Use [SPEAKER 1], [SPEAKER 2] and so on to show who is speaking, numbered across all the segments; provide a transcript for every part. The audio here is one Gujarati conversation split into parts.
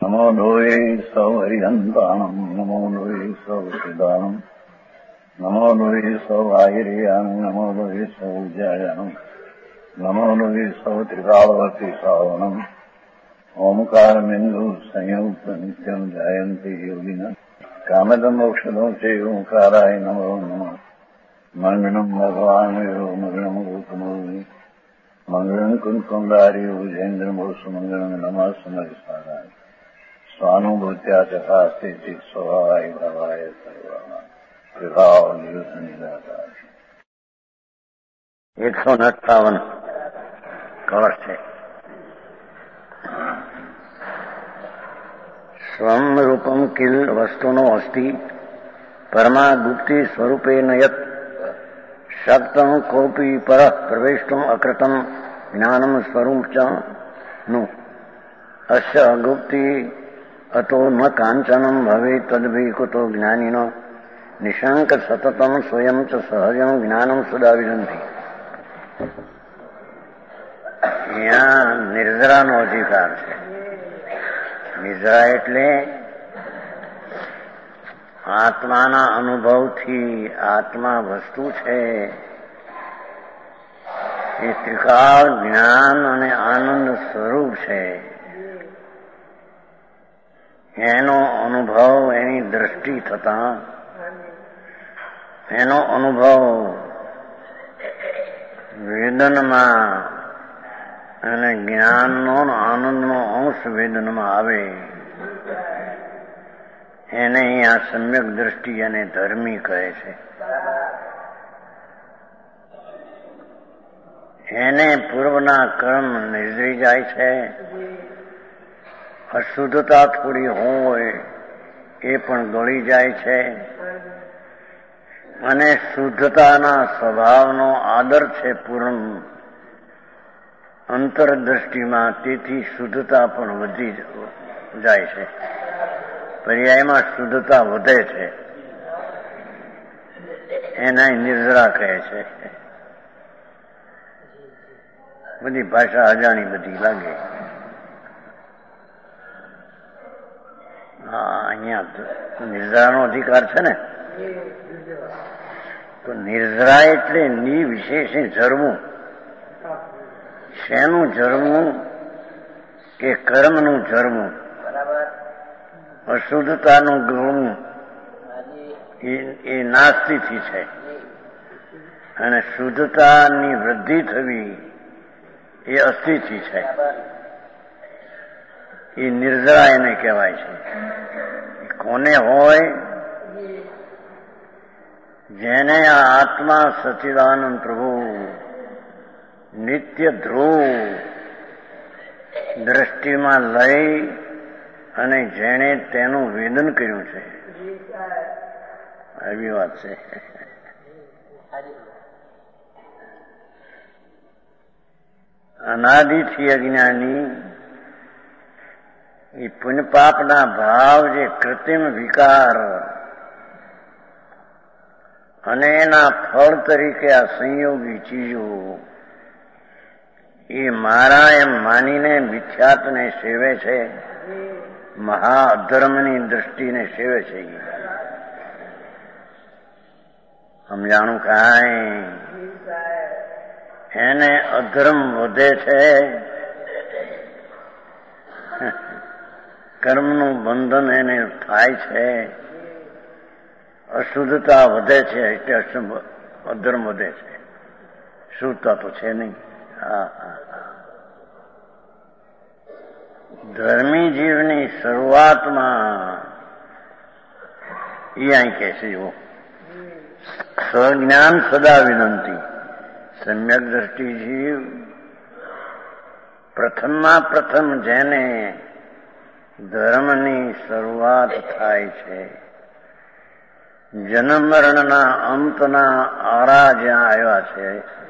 [SPEAKER 1] નમો લોહે સૌ હરિહંતાણમ નમો લોહે સૌ સિદ્ધાણમ નમો લોહે સૌ આહિર્યાણમ નમો લોહે સૌ ઉજાયાણમ નમો લોહે સૌ ત્રિકાળવતી શ્રાવણમ ઓમકારમિંદુ સંયુક્ત નિત્યમ જાયંતી યોગિના કામદમ મોક્ષદો છે ઓંકારાય નમો નમઃ મંગળમ ભગવાન મંગળમ ગોતમોહિ મંગળમ કુંકુંડારી ઉજેન્દ્રમોષ મંગળમ નમઃ સમરિસારાય સ્વાનુભૂત્યા ચકાસ્તે ચિત સ્વભાવાય ભાવાય સર્વમાં વિભાવ નિયુત નિરાકાર 158 કવર છે. સ્વમ રૂપમ કિલ વસ્તુનો અસ્તિ પરમા ગુપ્તિ સ્વરૂપેન યત શક્તમ કોપી પર પ્રવેષ્ટુમ અકૃતમ જ્ઞાનમ સ્વરૂપ ચ નું અસ્ય અગુપ્તિ અતો ન કાંચનમ ભવે તદ્ભી કુતો જ્ઞાનીનો નિશંક સતતમ સ્વયં ચ સહજમ જ્ઞાનમ સદા વિદંતિ. અહીંયા નિર્જરાનો અધિકાર છે. નિર્જરા એટલે આત્માના અનુભવથી આત્મા વસ્તુ છે એ ત્રિકાળ જ્ઞાન અને આનંદ સ્વરૂપ છે. એનો અનુભવ એની દ્રષ્ટિ થતા એનો અનુભવ વેદનમાં અને જ્ઞાનનો આનંદનો અંશ વેદનમાં આવે એને અહીંયા સમ્યક દ્રષ્ટિ અને ધર્મી કહે છે. એને પૂર્વના કર્મ નિર્જરી જાય છે. અશુદ્ધતા થોડી હોય એ પણ ગળી જાય છે અને શુદ્ધતાના સ્વભાવનો આદર છે પૂર્ણ અંતરદ્રષ્ટિમાં, તેથી શુદ્ધતા પણ વધી જાય છે. પર્યાયમાં શુદ્ધતા વધે છે. એના નિર્જરા કહે છે. બધી ભાષા અજાણી બધી લાગે. હા, અહીંયા નિર્જરાનો અધિકાર છે ને, તો નિર્જરા એટલે નિર્વિશેષે જરવું. શેનું જરવું? કે કર્મનું જરવું. અશુદ્ધતાનું ગળવું એ નાસ્તિથી છે અને શુદ્ધતાની વૃદ્ધિ થવી એ અસ્થિથી છે. એ નિર્જરા એને કહેવાય છે. કોને હોય? જેને આ આત્મા સચ્ચિદાનંદ પ્રભુ નિત્ય ધ્રુવ દ્રષ્ટિમાં લઈ અને જેણે તેનું વેદન કર્યું છે. આવી વાત છે. અનાદિથી અજ્ઞાની એ પુણ્યપાપના ભાવ જે કૃત્રિમ વિકાર અને એના ફળ તરીકે આ સંયોગી ચીજો એ મારા એમ માનીને મિથ્યાત્વને સેવે છે. મહા અધર્મની દ્રષ્ટિને સેવે છે. સમજાણું કાંઈ? એને અધર્મ વધે છે. કર્મનું બંધન એને થાય છે. અશુદ્ધતા વધે છે એટલે અધર્મ વધે છે. શુદ્ધતા તો છે નહીં. ધર્મી જીવની શરૂઆતમાં એ અહીં કહે છે એવો સ્વજ્ઞાન સદા વિનંતી. સમ્યક દ્રષ્ટિ જીવ પ્રથમમાં પ્રથમ જેને ધર્મની શરૂઆત થાય છે, જન્મ મરણના અંતના આરા જ્યાં આવ્યા છે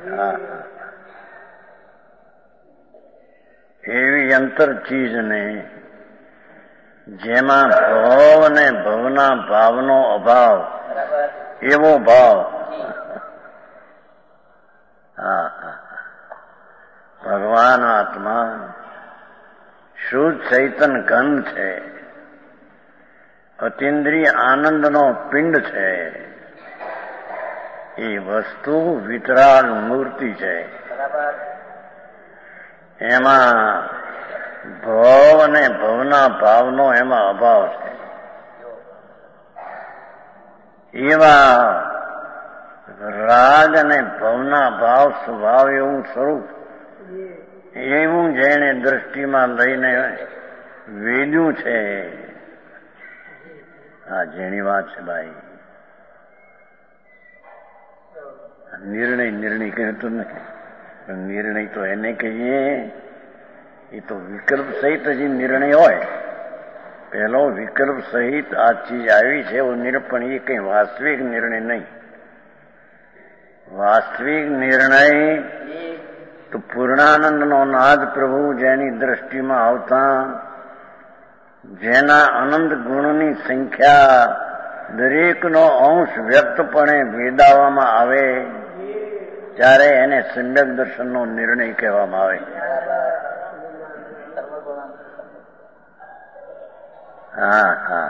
[SPEAKER 1] એવી અંતર ચીજને જેમાં ભવ અને ભવના ભાવનો અભાવ એવો ભાવ ભગવાન આત્મા શુદ્ધ ચૈતન ઘન છે, અતિન્દ્રિય આનંદનો પિંડ છે, એ વસ્તુ વિતરાગ મૂર્તિ છે. એમાં ભવ અને ભવના ભાવનો એમાં અભાવ છે. એવા રાગ અને ભવના ભાવ સ્વભાવ એવું સ્વરૂપ એવું જેને દ્રષ્ટિમાં લઈને વેદ્યું છે. આ જેની વાત છે ભાઈ. નિર્ણય કહેતો નથી. નિર્ણય તો એને કહીએ, એ તો વિકલ્પ સહિત હજી નિર્ણય હોય. પહેલો વિકલ્પ સહિત આ ચીજ આવી છે એવો નિર્ણય, પણ એ કઈ વાસ્તવિક નિર્ણય નહીં. વાસ્તવિક નિર્ણય તો પૂર્ણાનંદનો નાદ પ્રભુ જેની દ્રષ્ટિમાં આવતા જેના અનંત ગુણની સંખ્યા દરેકનો અંશ વ્યક્તપણે વેદાવવામાં આવે ત્યારે એને સમ્યક દર્શનનો નિર્ણય કહેવામાં આવે. હા.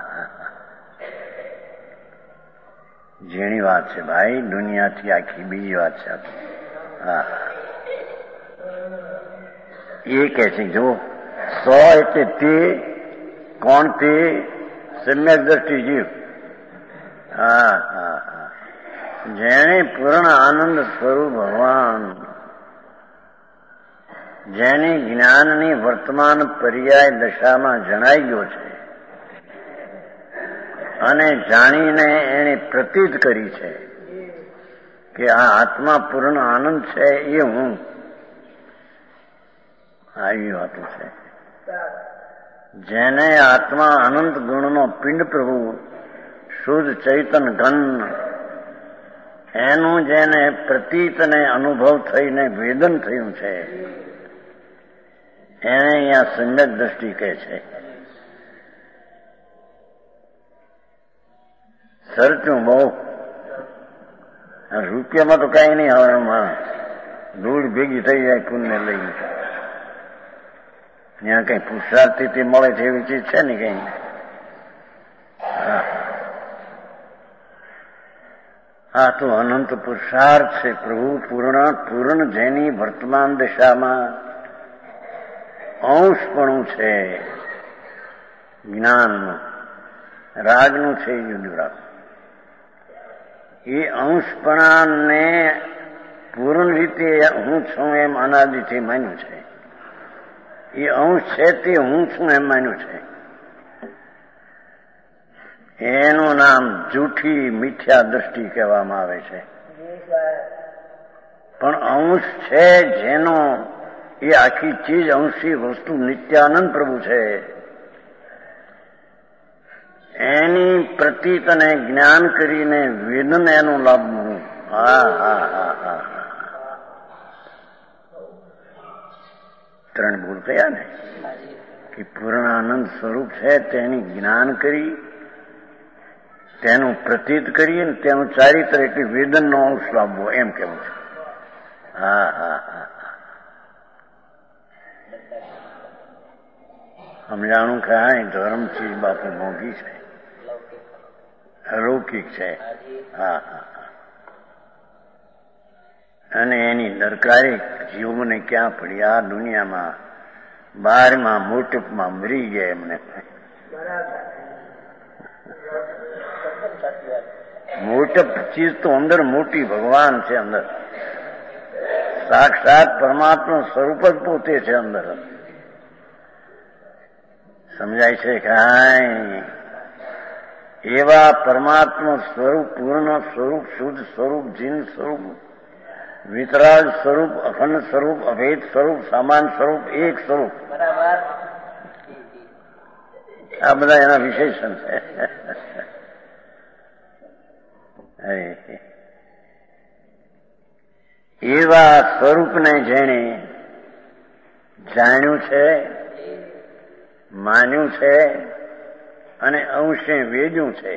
[SPEAKER 1] જેની વાત છે ભાઈ, દુનિયાથી આખી બીજી વાત છે. હા, એ કે છે જો 100 એટલે તે કોણ? તે સમ્યક દ્રષ્ટિ જીવ. હા. જેને પૂર્ણ આનંદ સ્વરૂપ ભગવાન, જેની જ્ઞાનની વર્તમાન પર્યાય દશામાં જણાઈ ગયો છે અને જાણીને એને પ્રતીત કરી છે કે આ આત્મા પૂર્ણ આનંદ છે, એ હું. આવી વાતો છે. જેને આત્મા અનંત ગુણનો પિંડ પ્રભુ શુદ્ધ ચૈતન ઘન, એનું જેને પ્રતીત અને અનુભવ થઈને વેદન થયું છે એને અહીંયા સમ્યક દ્રષ્ટિ કહે છે. સરચું બહુ રૂપિયામાં તો કઈ નહીં. હવે ધૂળ ભેગી થઈ જાય પુણ્ય લઈને. ત્યાં કઈ પુરુષાર્થથી મળે છે એવી ચીજ છે ને કઈ. આ તો અનંત પુરુષાર્થ છે. પ્રભુ પૂર્ણ જેની વર્તમાન દશામાં અંશપણું છે જ્ઞાનનું, રાગનું છે યુદ્ધરાગ, એ અંશપણાને પૂર્ણ રીતે હું છું એમ અનાદિથી માન્યું છે. એ અંશ છે તે હું છું એમ માન્યું છે. એનું નામ જૂઠી મિથ્યા દ્રષ્ટિ કહેવામાં આવે છે. પણ અંશ છે જેનો, એ આખી ચીજ અંશી વસ્તુ નિત્યાનંદ પ્રભુ છે, એની પ્રતીત અને જ્ઞાન કરીને વેદન એનું લાભવું. હા. ત્રણ ભૂલ થયા ને કે પૂર્ણ આનંદ સ્વરૂપ છે તેની જ્ઞાન કરી, તેનું પ્રતીત કરીએ ને તેનું ચારિત્ર એટલે વેદનનો અંશ લાવવો એમ કેવું છે. હા. સમજાણું કે હા ધર્મ ચીજ બાપુ મોંઘી છે, અલૌકિક છે. હા. અને એની દરકારી જીવોને ક્યાં પડી? આ દુનિયામાં 12મા મોટપમાં મરી ગયા એમને. મોટપ ચીજ તો અંદર મોટી ભગવાન છે, અંદર સાક્ષાત પરમાત્મા સ્વરૂપ જ પોતે છે અંદર. સમજાય છે કાંઈ? એવા પરમાત્મા સ્વરૂપ, પૂર્ણ સ્વરૂપ, શુદ્ધ સ્વરૂપ, જીન સ્વરૂપ, વિતરાગ સ્વરૂપ, અખંડ સ્વરૂપ, અભેદ સ્વરૂપ, સમાન સ્વરૂપ, એક સ્વરૂપ. આ બધા એના વિશેષણ છે. એવા સ્વરૂપને જેણે જાણ્યું છે, માન્યું છે અને અંશે વેદ્યું છે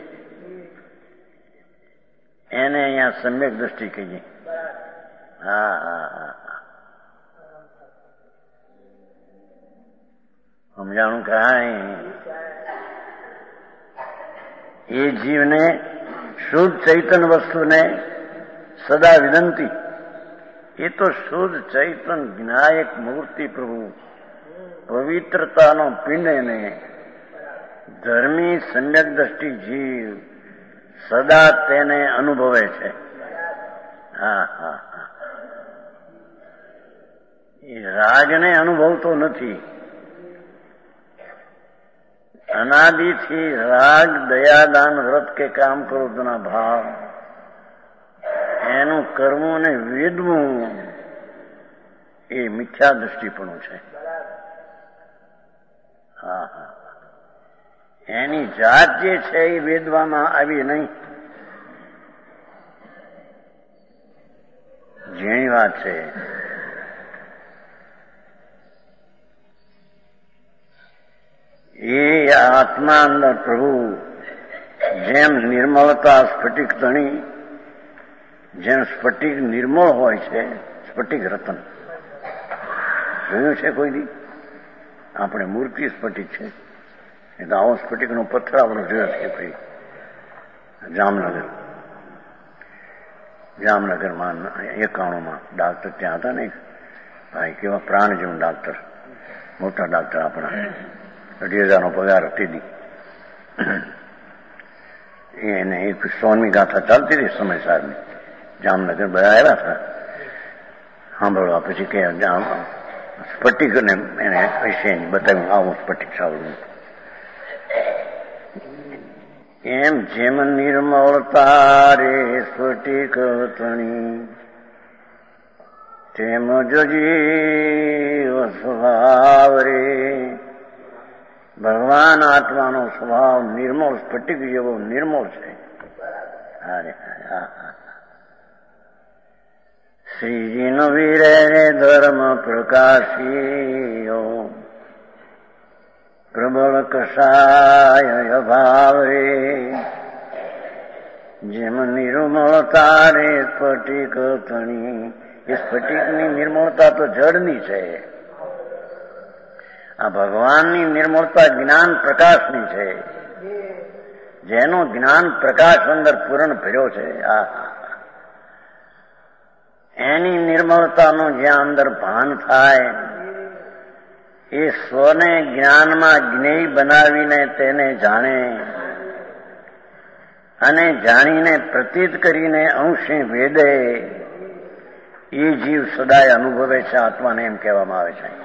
[SPEAKER 1] એને અહીંયા સમ્યક દ્રષ્ટિ કહીએ. હા. સમજાણું કાંઈ. એ જીવને શુદ્ધ ચૈતન વસ્તુને સદા વિનંતી. એ તો શુદ્ધ ચૈતન વિનાયક મૂર્તિ પ્રભુ પવિત્રતાનો પિંડ એને ધર્મી સમ્યક દ્રષ્ટિ જીવ સદા તેને અનુભવે છે. હા હા હા. એ રાગને અનુભવતો નથી. અનાદિથી રાગ દયાદાન વ્રત કે કામ ક્રોધના ભાવ એનું કરવું અને વેદવું એ મિથ્યા દ્રષ્ટિપણું છે. હા હા. એની જાત જે છે એ વેદવામાં આવી નહીં. જેની વાત છે. એ આત્મા અંદર પ્રભુ જેમ નિર્મળતા સ્ફટિક ધણી, જેમ સ્ફટિક નિર્મળ હોય છે, સ્ફટિક રતન જોયું છે કોઈ દી? આપણે મૂર્તિ સ્ફટિક છે, એ તો આવો સ્ફટિકનો પથ્થર આપણે જોયો છે ભાઈ. જામનગરમાં 91માં ડાક્ટર ત્યાં હતા ને ભાઈ, કેવા પ્રાણ જેવું ડાક્ટર, મોટા ડાક્ટર આપણા, 2,000નો પગાર હતી. એને એક 100મી ગાથા ચાલતી હતી સમય સાહેબની. જામનગર બધા આવ્યા હતા સાંભળવા. પછી કે સ્ફટિકને એને વિશે બતાવ્યું, આવું સ્ફટિક સાવડું. એમ જેમ નિર્મળતા રે સ્ફટિક તણી, તેમ જીવ સ્વભાવ રે. ભગવાન આત્માનો સ્વભાવ નિર્મળ સ્ફટિક જેવો નિર્મળ છે. અરે શ્રીજીનો વીરે ધર્મ પ્રકાશીયો, પ્રબળ કષાય ભાવ રે. જેમ નિર્મળતા રે સ્ફટિક તણી, એ સ્ફટિકની નિર્મળતા તો જળની છે. આ ભગવાનની નિર્મળતા જ્ઞાન પ્રકાશની છે, જેનો જ્ઞાન પ્રકાશ અંદર પૂરણ ભર્યો છે. એની નિર્મળતાનું જ્યાં અંદર ભાન થાય, એ સ્વને જ્ઞાનમાં જ્ઞેય બનાવીને તેને જાણે અને જાણીને પ્રતીત કરીને અંશે વેદે, એ જીવ સદાય અનુભવે છે આત્માને, એમ કહેવામાં આવે છે.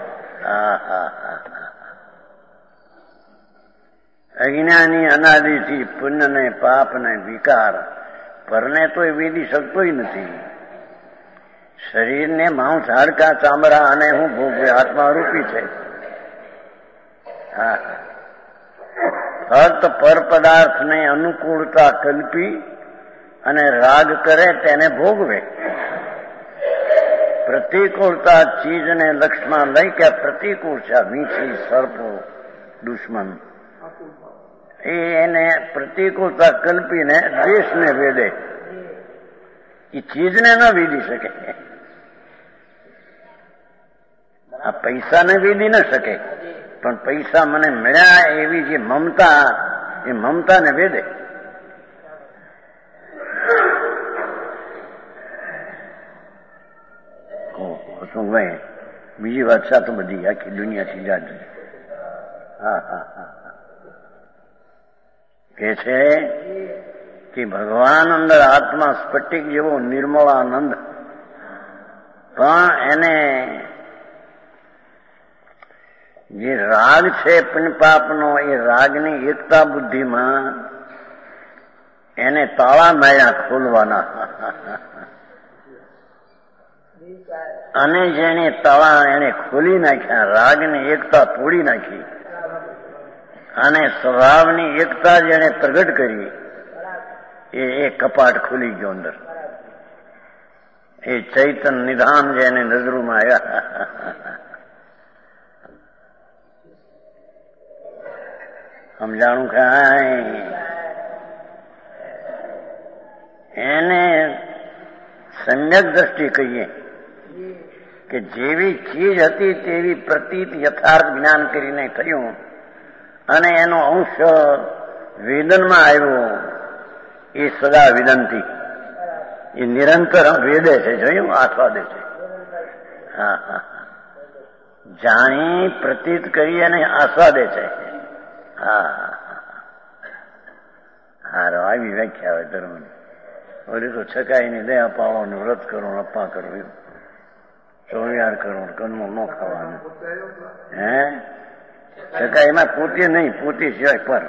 [SPEAKER 1] અજ્ઞાની અનાદિથી પુણ્ય ને પાપ ને વિકાર પરને તો એ વેદી શકતો નથી. શરીરને માંસ હાડકા ચામડા અને હું ભોગવે આત્મા રૂપી છે. ફક્ત પર પદાર્થને અનુકૂળતા કલ્પી અને રાગ કરે તેને ભોગવે. પ્રતિકૂળતા ચીજને લક્ષમાં લઈ કે પ્રતિકૂળ છે, વીંછી સર્પો દુશ્મન, એને પ્રતિકૂળતા કલ્પીને દ્વેષને વેદે. એ ચીજને ન વેદી શકે. આ પૈસાને વેદી ન શકે, પણ પૈસા મને મળ્યા એવી જે મમતા, એ મમતાને વેદે. શું ભાઈ, બીજી વાત સાતો બધી આખી દુનિયાથી જાત. હા હા હા. કે છે કે ભગવાન અંદર આત્મા સ્ફટિક જેવો નિર્મળ આનંદ, પણ એને જે રાગ છે પુણ્યપાપનો, એ રાગની એકતા બુદ્ધિમાં એને તાળા માર્યા ખોલવાના. અને જેને તાળા એને ખોલી નાખ્યા, રાગની એકતા તોડી નાખી અને સ્વભાવની એકતા જેને પ્રગટ કરી, એ કપાટ ખુલી ગયો અંદર. એ ચૈતન નિધાન જેને નજરોમાં આવ્યા. સમજાણું કાંઈ? એને સમ્યક દ્રષ્ટિ કહીએ. કે જેવી ચીજ હતી તેવી પ્રતીત યથાર્થ જ્ઞાન કરીને થયું અને એનો અંશ વેદનમાં આવ્યો. એ સદા વિદંતી, એ નિરંતર વેદે છે, જોયું, આસ્વાદે છે. હા હા, જાણી પ્રતીત કરી અને આસ્વાદે છે. હા હારો, આવી વ્યાખ્યા હોય ધર્મની. ઓલી તો છકાઈની દયા પાવો ને વ્રત કરો ને અપ્પા કરવું, ચોવિયાર કરો, કનમું ન ખાવાનું. હે છકાઈમાં પોતી નહીં, પોતી સિવાય પર.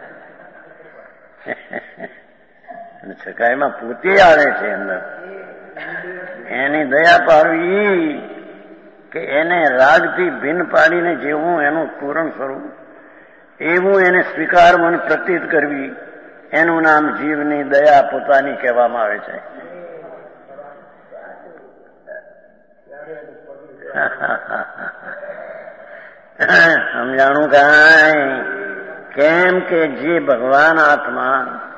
[SPEAKER 1] છકાઈમાં પોતી આવે છે અંદર. એની દયા પાડવી કે એને રાગથી ભિન્ન પાડીને જેવું એનું પૂરણ સ્વરૂપ એવું એને સ્વીકાર મને પ્રતીત કરવી, એનું નામ જીવની દયા પોતાની કહેવામાં આવે છે. સમજાણું કાંઈ? કેમ કે જે ભગવાન આત્મા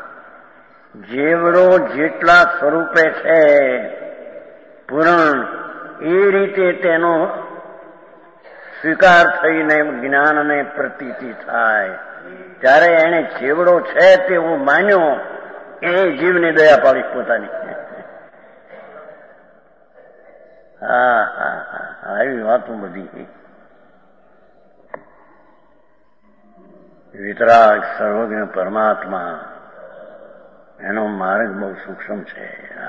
[SPEAKER 1] જેવડો જેટલા સ્વરૂપે છે પૂરણ, એ રીતે તેનો સ્વીકાર થઈને જ્ઞાનને પ્રતીતિ થાય. ત્યારે એને જેવડો છે તેવું માન્યો, એ જીવની દયા પાડી પોતાની. હા હા હા, આવી વાતો બધી. વિતરાગ સર્વજ્ઞ પરમાત્મા, એનો માર્ગ બહુ સૂક્ષ્મ છે.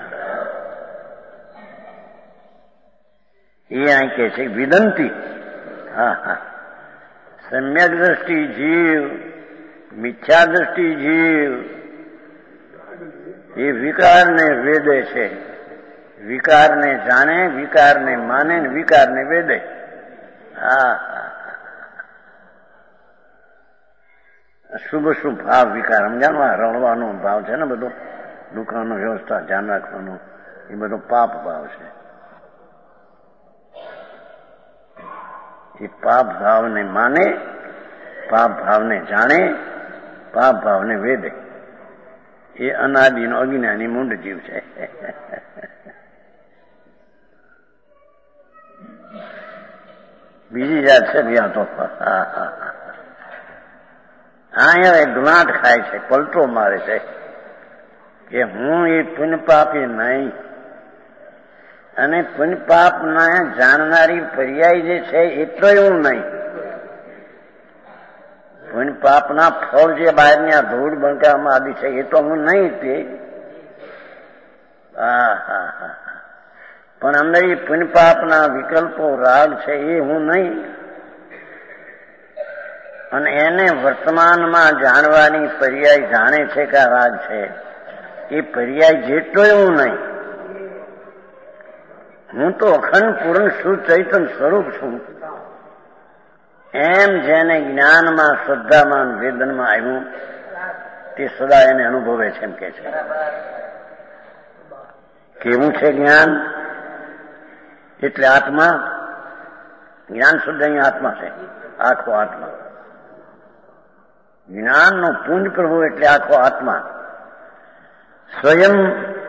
[SPEAKER 1] એ અહીં કે છે વિદંતી. હા હા, સમ્યક દ્રષ્ટિ જીવ, મિથ્યા દ્રષ્ટિ જીવ, એ વિકારને વેદે છે. વિકારને જાણે, વિકારને માને, વિકારને વેદે. હા હા, શુભ શુભ ભાવ વિકાર. સમજાણો, આ રળવાનો ભાવ છે ને બધો, દુકાનનો વ્યવસ્થા ધ્યાન રાખવાનું, એ બધો પાપ ભાવ છે. એ પાપ ભાવને માને, પાપ ભાવને જાણે, પાપ ભાવને વેદે. એ અનાદિનો અજ્ઞાની મૂંડ જીવ છે. બીજી જાત છે ત્યાં તો. અહીંયા ગુનાટ ખાય છે, પલટો મારે છે કે હું એ પુણ્ય પાપી નહીં. અને પુણ્ય પાપના જાણનારી પર્યાય જે છે એટલો હું નહીં. પુણ્ય પાપના ફળ જે બહારના ધૂળ બંકામાં આદિ છે એ તો હું નહીં તે. હા હા હા, પણ અંદર એ પુણ્ય પાપના વિકલ્પો રાગ છે એ હું નહીં. અને એને વર્તમાનમાં જાણવાની પર્યાય જાણે છે કે આ રાગ છે, એ પર્યાય જેટલો હું નહીં. હું તો અખંડ પૂર્ણ શુદ્ધ ચૈતન સ્વરૂપ છું. એમ જેને જ્ઞાનમાં, શ્રદ્ધામાં, વેદનમાં આવ્યું તે સદા એને અનુભવે છે. એમ કે છે કેવું છે જ્ઞાન? એટલે આત્મા, જ્ઞાન શુદ્ધ અહીંયા આત્મા છે, આખો આત્મા. જ્ઞાનનો પુંજ પ્રભુ એટલે આખો આત્મા. સ્વયં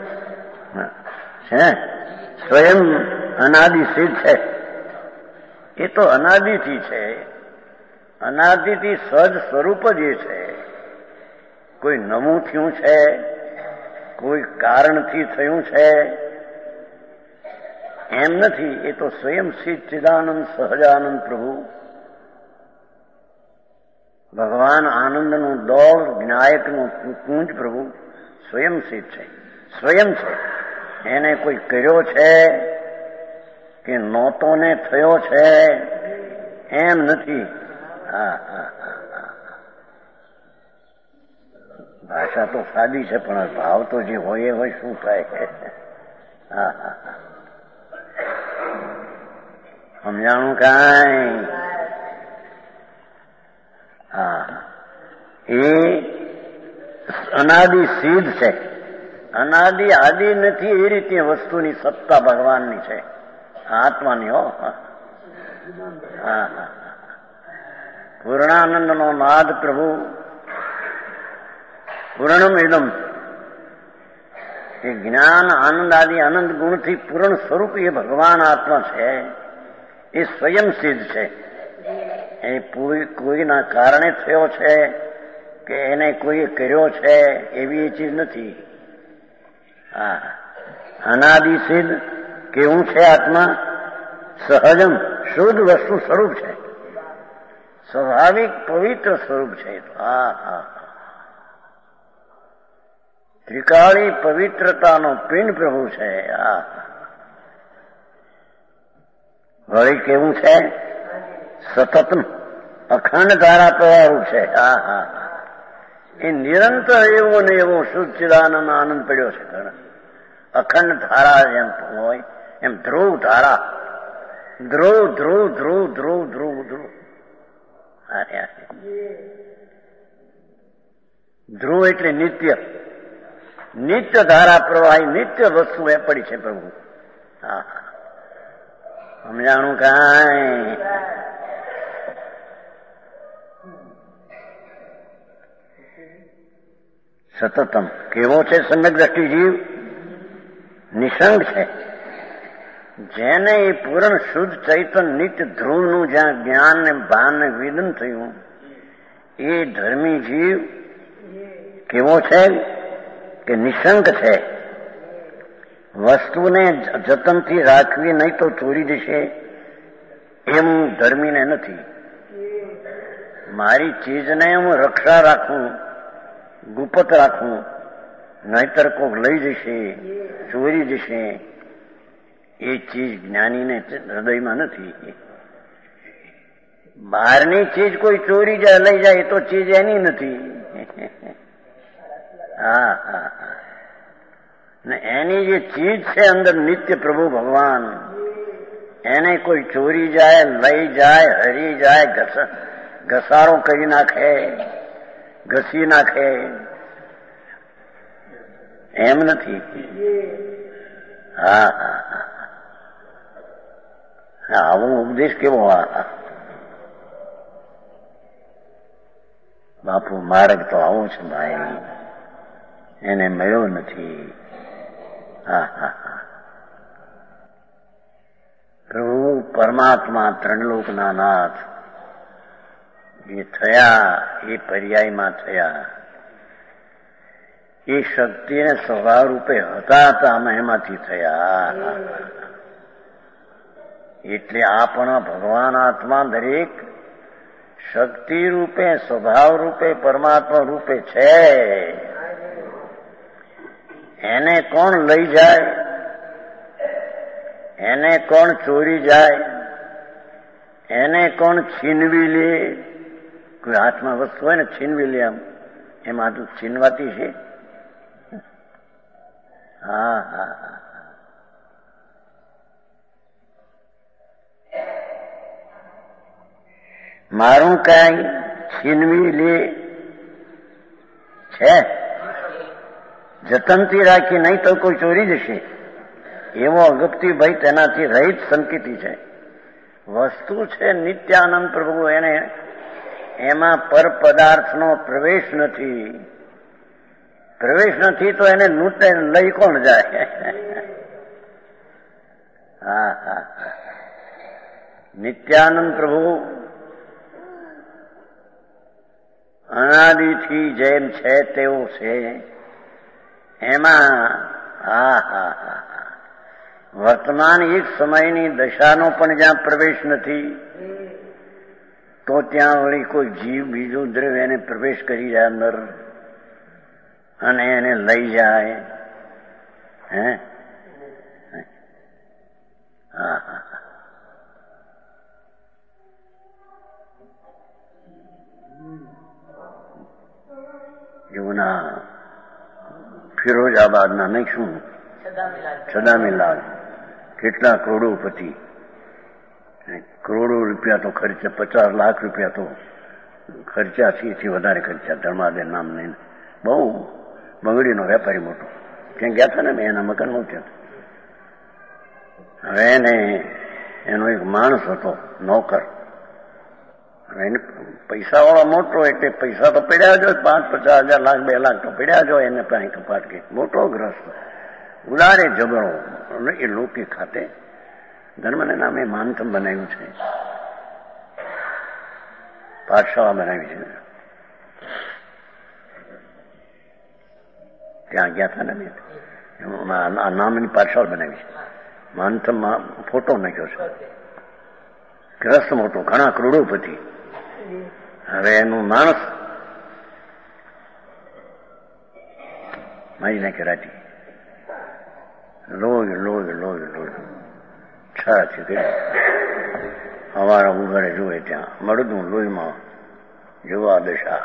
[SPEAKER 1] છે, સ્વયં અનાદિ સિદ્ધ છે. એ તો અનાદિથી છે, અનાદિથી સહજ સ્વરૂપ જ એ છે. કોઈ નવું થયું છે, કોઈ કારણથી થયું છે એમ નથી. એ તો સ્વયં સિદ્ધ ચિદાનંદ સહજાનંદ પ્રભુ ભગવાન આનંદનું દોર, જ્ઞાયકનું કુંજ પ્રભુ સ્વયં સિદ્ધ છે, સ્વયં છે. એને કોઈ કર્યો છે કે નહોતો ને થયો છે એમ નથી. હા હા હા, ભાષા તો સાદી છે પણ ભાવ તો જે હોય એ હોય. શું થાય? હા હા, સમજાણું કાંઈ? હા, એ અનાદિ સિદ્ધ છે, અનાદિ આદિ નથી. એ રીતે વસ્તુની સત્તા ભગવાનની છે, આત્માની. હો હા હા, પૂર્ણાનંદનો નાદ પ્રભુ પૂર્ણમ ઇદમ. એ જ્ઞાન આનંદ આદિ અનંત ગુણથી પૂર્ણ સ્વરૂપ એ ભગવાન આત્મા છે, એ સ્વયં સિદ્ધ છે. એ કોઈના કારણે થયો છે કે એને કોઈએ કર્યો છે એવી એ ચીજ નથી. હા, અનાદિ સિદ્ધ કેવું છે આત્મા? સહજમ શુદ્ધ વસ્તુ સ્વરૂપ છે, સ્વાભાવિક પવિત્ર સ્વરૂપ છે. હા હા, ત્રિકાળી પવિત્રતાનો પિંડ પ્રભુ છે. હા, વળી કેવું છે? સતત અખંડ ધારા પ્રવાહરૂપ છે. હા હા, એ નિરંતર એવો ને એવો શુદ્ધ ચિદાનંદ આનંદ પડ્યો છે. અખંડ ધારા જેમ હોય એમ ધ્રુવ ધારા, ધ્રુવ ધ્રુવ ધ્રુવ ધ્રુવ ધ્રુવ ધ્રુવ. ધ્રુવ એટલે નિત્ય, નિત્ય ધારા પ્રવાહી નિત્ય વસ્તુ એ પડી છે પ્રભુ. હા, સમજાણું કાંઈ? સતતમ કેવો છે સમ્યક દ્રષ્ટિ જીવ? નિસંગ છે. જેને એ પૂર્ણ શુદ્ધ ચૈતન્ય નિત્ય ધ્રુવનું જ્યાં જ્ઞાન ને ભાન ને વિદન થયું, એ ધર્મી જીવ કેવો છે કે નિશંક છે. વસ્તુને જતનથી રાખવી નહીં તો ચોરી જશે એમ ધર્મીને નથી. મારી ચીજને હું રક્ષા રાખું, ગુપ્ત રાખું, નહીતર કોક લઈ જશે, ચોરી જશે, એ ચીજ જ્ઞાનીને હૃદયમાં નથી. બહારની ચીજ કોઈ ચોરી જાય લઈ જાય એ તો ચીજ એની નથી. હા હા, ને એની જે ચીજ છે અંદર નિત્ય પ્રભુ ભગવાન, એને કોઈ ચોરી જાય, લઈ જાય, હરી જાય, ઘસારો કરી નાખે, ઘસી નાખે એમ નથી. હા હા હા, આવો ઉપદેશ કેવો? બાપુ માર્ગ તો આવો છે ભાઈ, એને મળ્યો નથી. હા હા હા, પ્રભુ પરમાત્મા ત્રણલોકના નાથ એ થયા, એ પર્યાયમાં થયા. એ શક્તિને સ્વભાવ રૂપે હતા અમે એમાંથી થયા. એટલે આપણા ભગવાન આત્મા દરેક શક્તિ રૂપે, સ્વભાવ રૂપે, પરમાત્મા રૂપે છે. એને કોણ લઈ જાય, એને કોણ ચોરી જાય, એને કોણ છીનવી લે? કોઈ હાથમાં વસ્તુ હોય ને છીનવી લે, એમાં તું છીનવાતી છે? હા હા હા, મારું કઈ છીનવી લે છે? જતનથી રાખી નહીં તો કોઈ ચોરી જશે એવો અગત્ય ભાઈ તેનાથી રહિત સંકેતી છે. વસ્તુ છે નિત્યાનંદ પ્રભુ, એને એમાં પર પદાર્થનો પ્રવેશ નથી. પ્રવેશ નથી તો એને નૂતન લઈ કોણ જાય? હા હા, નિત્યાનંદ પ્રભુ અનાદિથી જેમ છે તેવું છે. એમાં હા હા હા, વર્તમાન એક સમયની દશાનો પણ જ્યાં પ્રવેશ નથી, તો ત્યાં વળી કોઈ જીવ બીજું દ્રવ્ય એને પ્રવેશ કરી જાય અંદર અને એને લઈ જાય. હે હા હા, જુના ફિરોજાબાદના નહીં શું સદામીલાલ કેટલા કરોડોપતિ, કરોડો રૂપિયા તો ખર્ચા, 50 લાખ રૂપિયા તો ખર્ચા છે, એથી વધારે ખર્ચા. ધર્માદે નામ લઈને બહુ બંગડીનો વેપારી મોટો, ત્યાં ગયા હતા ને મેં, એના મકાન નહોતું. હવે એને એનો એક માણસ હતો નોકર, એને પૈસાવાળો મોટો, એટલે પૈસા તો પડ્યા જ હોય, 5-50 હજાર, લાખ, 2 લાખ તો પડ્યા જ હોય એને પાસે કપાટ કે મોટો ગ્રસ્ત. ઉદારે ઝઘડો એ લૌકિક ખાતે ધર્મને નામે માનતમ બનાવ્યું છે, પાઠશાળા બનાવી છે. ત્યાં ગયા હતા ને આ નામની પાઠશાળા બનાવી છે. માનતમમાં ફોટો નાખ્યો છે, ગ્રસ્ત મોટો, ઘણા કરોડોપતિ. હવે એનું માણસ મારી નાખે રાજી. લોહી લોહી લોહી લોહી છાથી કરી હવારા ઉઘાડે જુએ ત્યાં મળદું લોહીમાં જોવા દશા.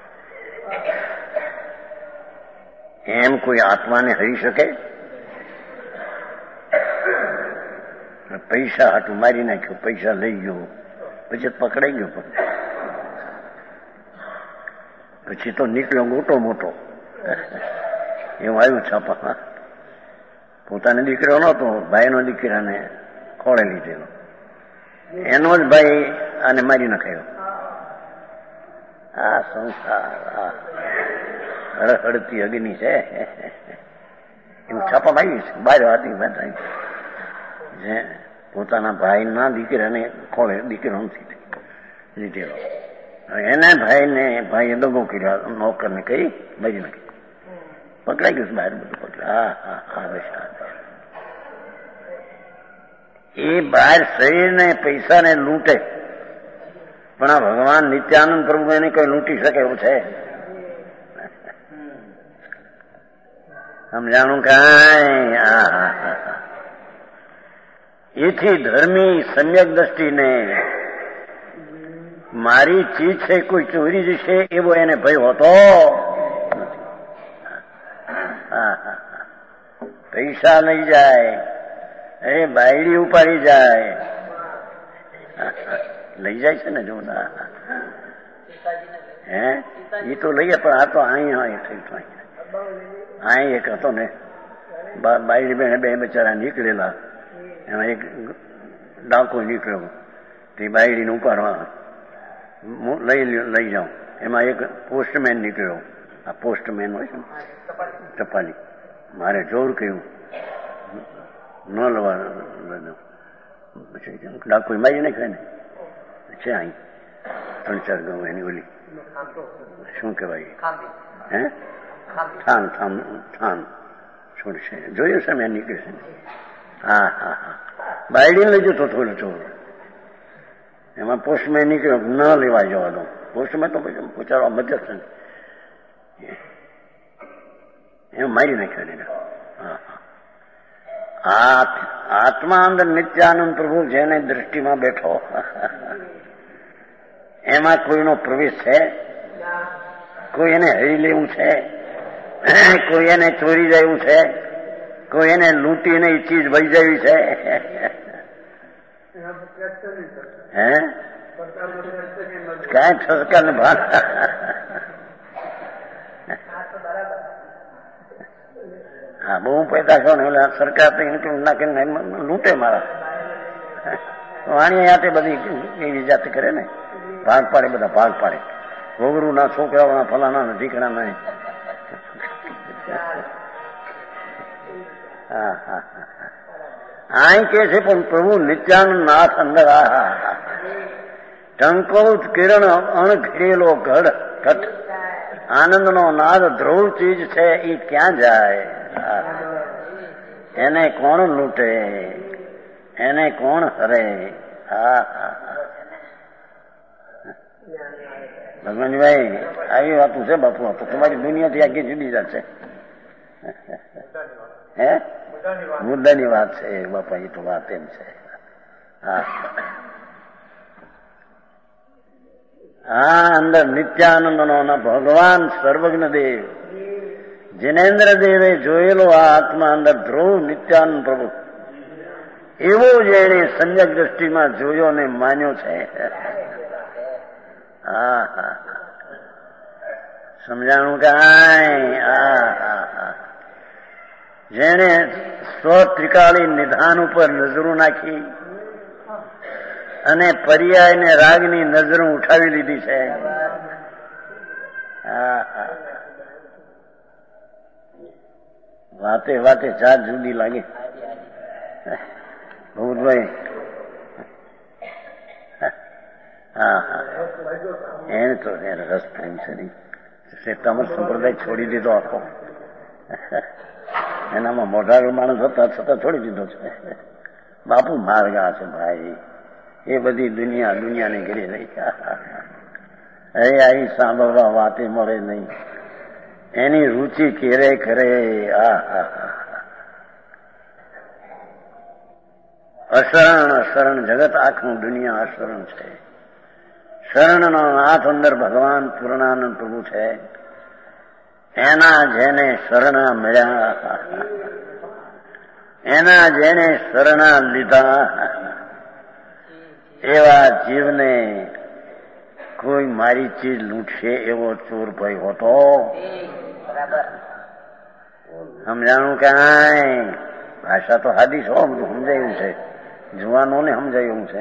[SPEAKER 1] એમ કોઈ આત્માને હરી શકે? પૈસા હાટું મારી નાખ્યો, પૈસા લઈ ગયો, પછી પકડાઈ ગયો. પછી તો નીકળ્યો મોટો મોટો. એવું આવ્યું છાપામાં. પોતાને દીકરો નહોતો, ભાઈનો દીકરાને ખોળે લીધેલો. એનો જ ભાઈ આને મારી નાખ્યો. આ સંસાર આ હળહળતી અગ્નિ છે. એવું છાપામાં આવી છે. બહાર વાતી વાત આવી જે પોતાના ભાઈના દીકરાને ખોળે દીકરો નથી લીધેલો. એને ભાઈએ દગો કર્યો, નોકરને કહી મારી નાખી. પકડાઈ ગયું બહાર બધું પકડા. એ બહાર શરીરને પૈસાને લૂંટે, પણ આ ભગવાન નિત્યાનંદ પ્રભુ એને કોઈ લૂંટી શકે એવું છે? સમજાણું કાંઈ? એથી ધર્મી સમ્યક દ્રષ્ટિને મારી ચીજ છે કોઈ ચોરી જશે એવો એને ભય હોતો. પૈસા લઈ જાય, અરે બાયડી ઉપાડી જાય, લઈ જાય છે ને જો હે એ તો લઈએ. પણ આ તો અહીંયા થઈ અહીં એક હતો ને બાયડી બેને બે બચારા નીકળેલા, એમાં એક ડાકો નીકળ્યો, તે બાયડીને ઉપાડવા લઈ જાઉં. એમાં એક પોસ્ટમેન નીકળ્યો. આ પોસ્ટમેન હોય છે ટપાલી. મારે જોર કહ્યું ન લવા, પછી ડાકો મારી નાખે ને છે અહીં 3-4 ગાઉં એની ઓલી શું કહેવાય હે થાન છોડ છે, જોયું છે મેં નીકળે છે. હા હા હા, બાયડીને લઈ જતો થોડો ચોર. એમાં પોસ્ટમેન નીકળ્યો, ન લેવા જવા દો. પોસ્ટમેન તો પછી પોચારવા મદદ છે ને, એમ મારી નાખ્યો ને. આત્મા અંદર નિત્યાનંદ પ્રભુ જેને દ્રષ્ટિમાં બેઠો, એમાં કોઈનો પ્રવેશ છે? કોઈ એને હરી લેવું છે? કોઈ એને ચોરી જવું છે? કોઈ એને લૂંટીને એ ચીજ વહી જવી છે? હે કાંઈ ઠસકા ને ભાગ. હા, બહુ પૈસા છો ને એટલે સરકાર તો ઇન્કમ નાખીને લૂંટે મારા. વાણી જાતે બધી એવી જાતે કરે ને, ભાગ પાડે, બધા ભાગ પાડે. ઘોઘરુના છોકરાઓના ફલાના ઢીકણાના. હા હા આઈ કે છે પણ પ્રભુ નિત્યાનંદ નાથ અંદર ટંકોત કિરણ અણઘેરેલો ઘટ આનંદનો નાદ ધ્રુવ ચીજ છે એ ક્યાં જાય? એને કોણ લૂંટે? એને કોણ હરે? ભગવાનભાઈ આવી વાતું છે બાપુ, તો તમારી દુનિયાથી આખી જુદી જશે. હે મુદ્દાની વાત છે બાપા, એ તો વાત એમ છે. હા અંદર નિત્યાનંદનો ભગવાન સર્વજ્ઞ દેવ જિનેન્દ્ર દેવે જોયેલો આ આત્મા અંદર ધ્રુવ નિત્યાનંદ પ્રભુ એવો જેને સંયક દ્રષ્ટિમાં જોયો ને માન્યો છે. હા હા સમજાણું કાંઈ? જેને સ્વત્રિકાળી નિધાન ઉપર નજરો નાખી અને પર્યાય ને રાગની નજરો ઉઠાવી લીધી છે. વાતે વાતે ચાર જુદી લાગે. ભૂતભાઈ હા હા એને તો રસ પ્રેમ છે નહીં. તમે સંપ્રદાય છોડી દીધો આખો. એનામાં મોઢાળો માણસ હતા છતાં છોડી દીધો છે. બાપુ માર્ગા છે ભાઈ. એ બધી દુનિયાને ઘેરી રહી. હવે આવી સાંભળવા વાતે મળે નહીં. એની રુચિ કેરે કરે. અશરણ જગત આખું દુનિયા અશરણ છે. શરણનો હાથ અંદર ભગવાન પૂર્ણાનંદ પ્રભુ છે. એના જેને શરણા મળ્યા, એના જેને શરણા લીધા, એવા જીવને કોઈ મારી ચીજ લૂંટશે એવો ચોર ભય હોતો. સમજાણું કાંઈ ભાષા તો હાદીસ હો, બધું સમજાયું છે. જુવાનોને સમજાયું છે.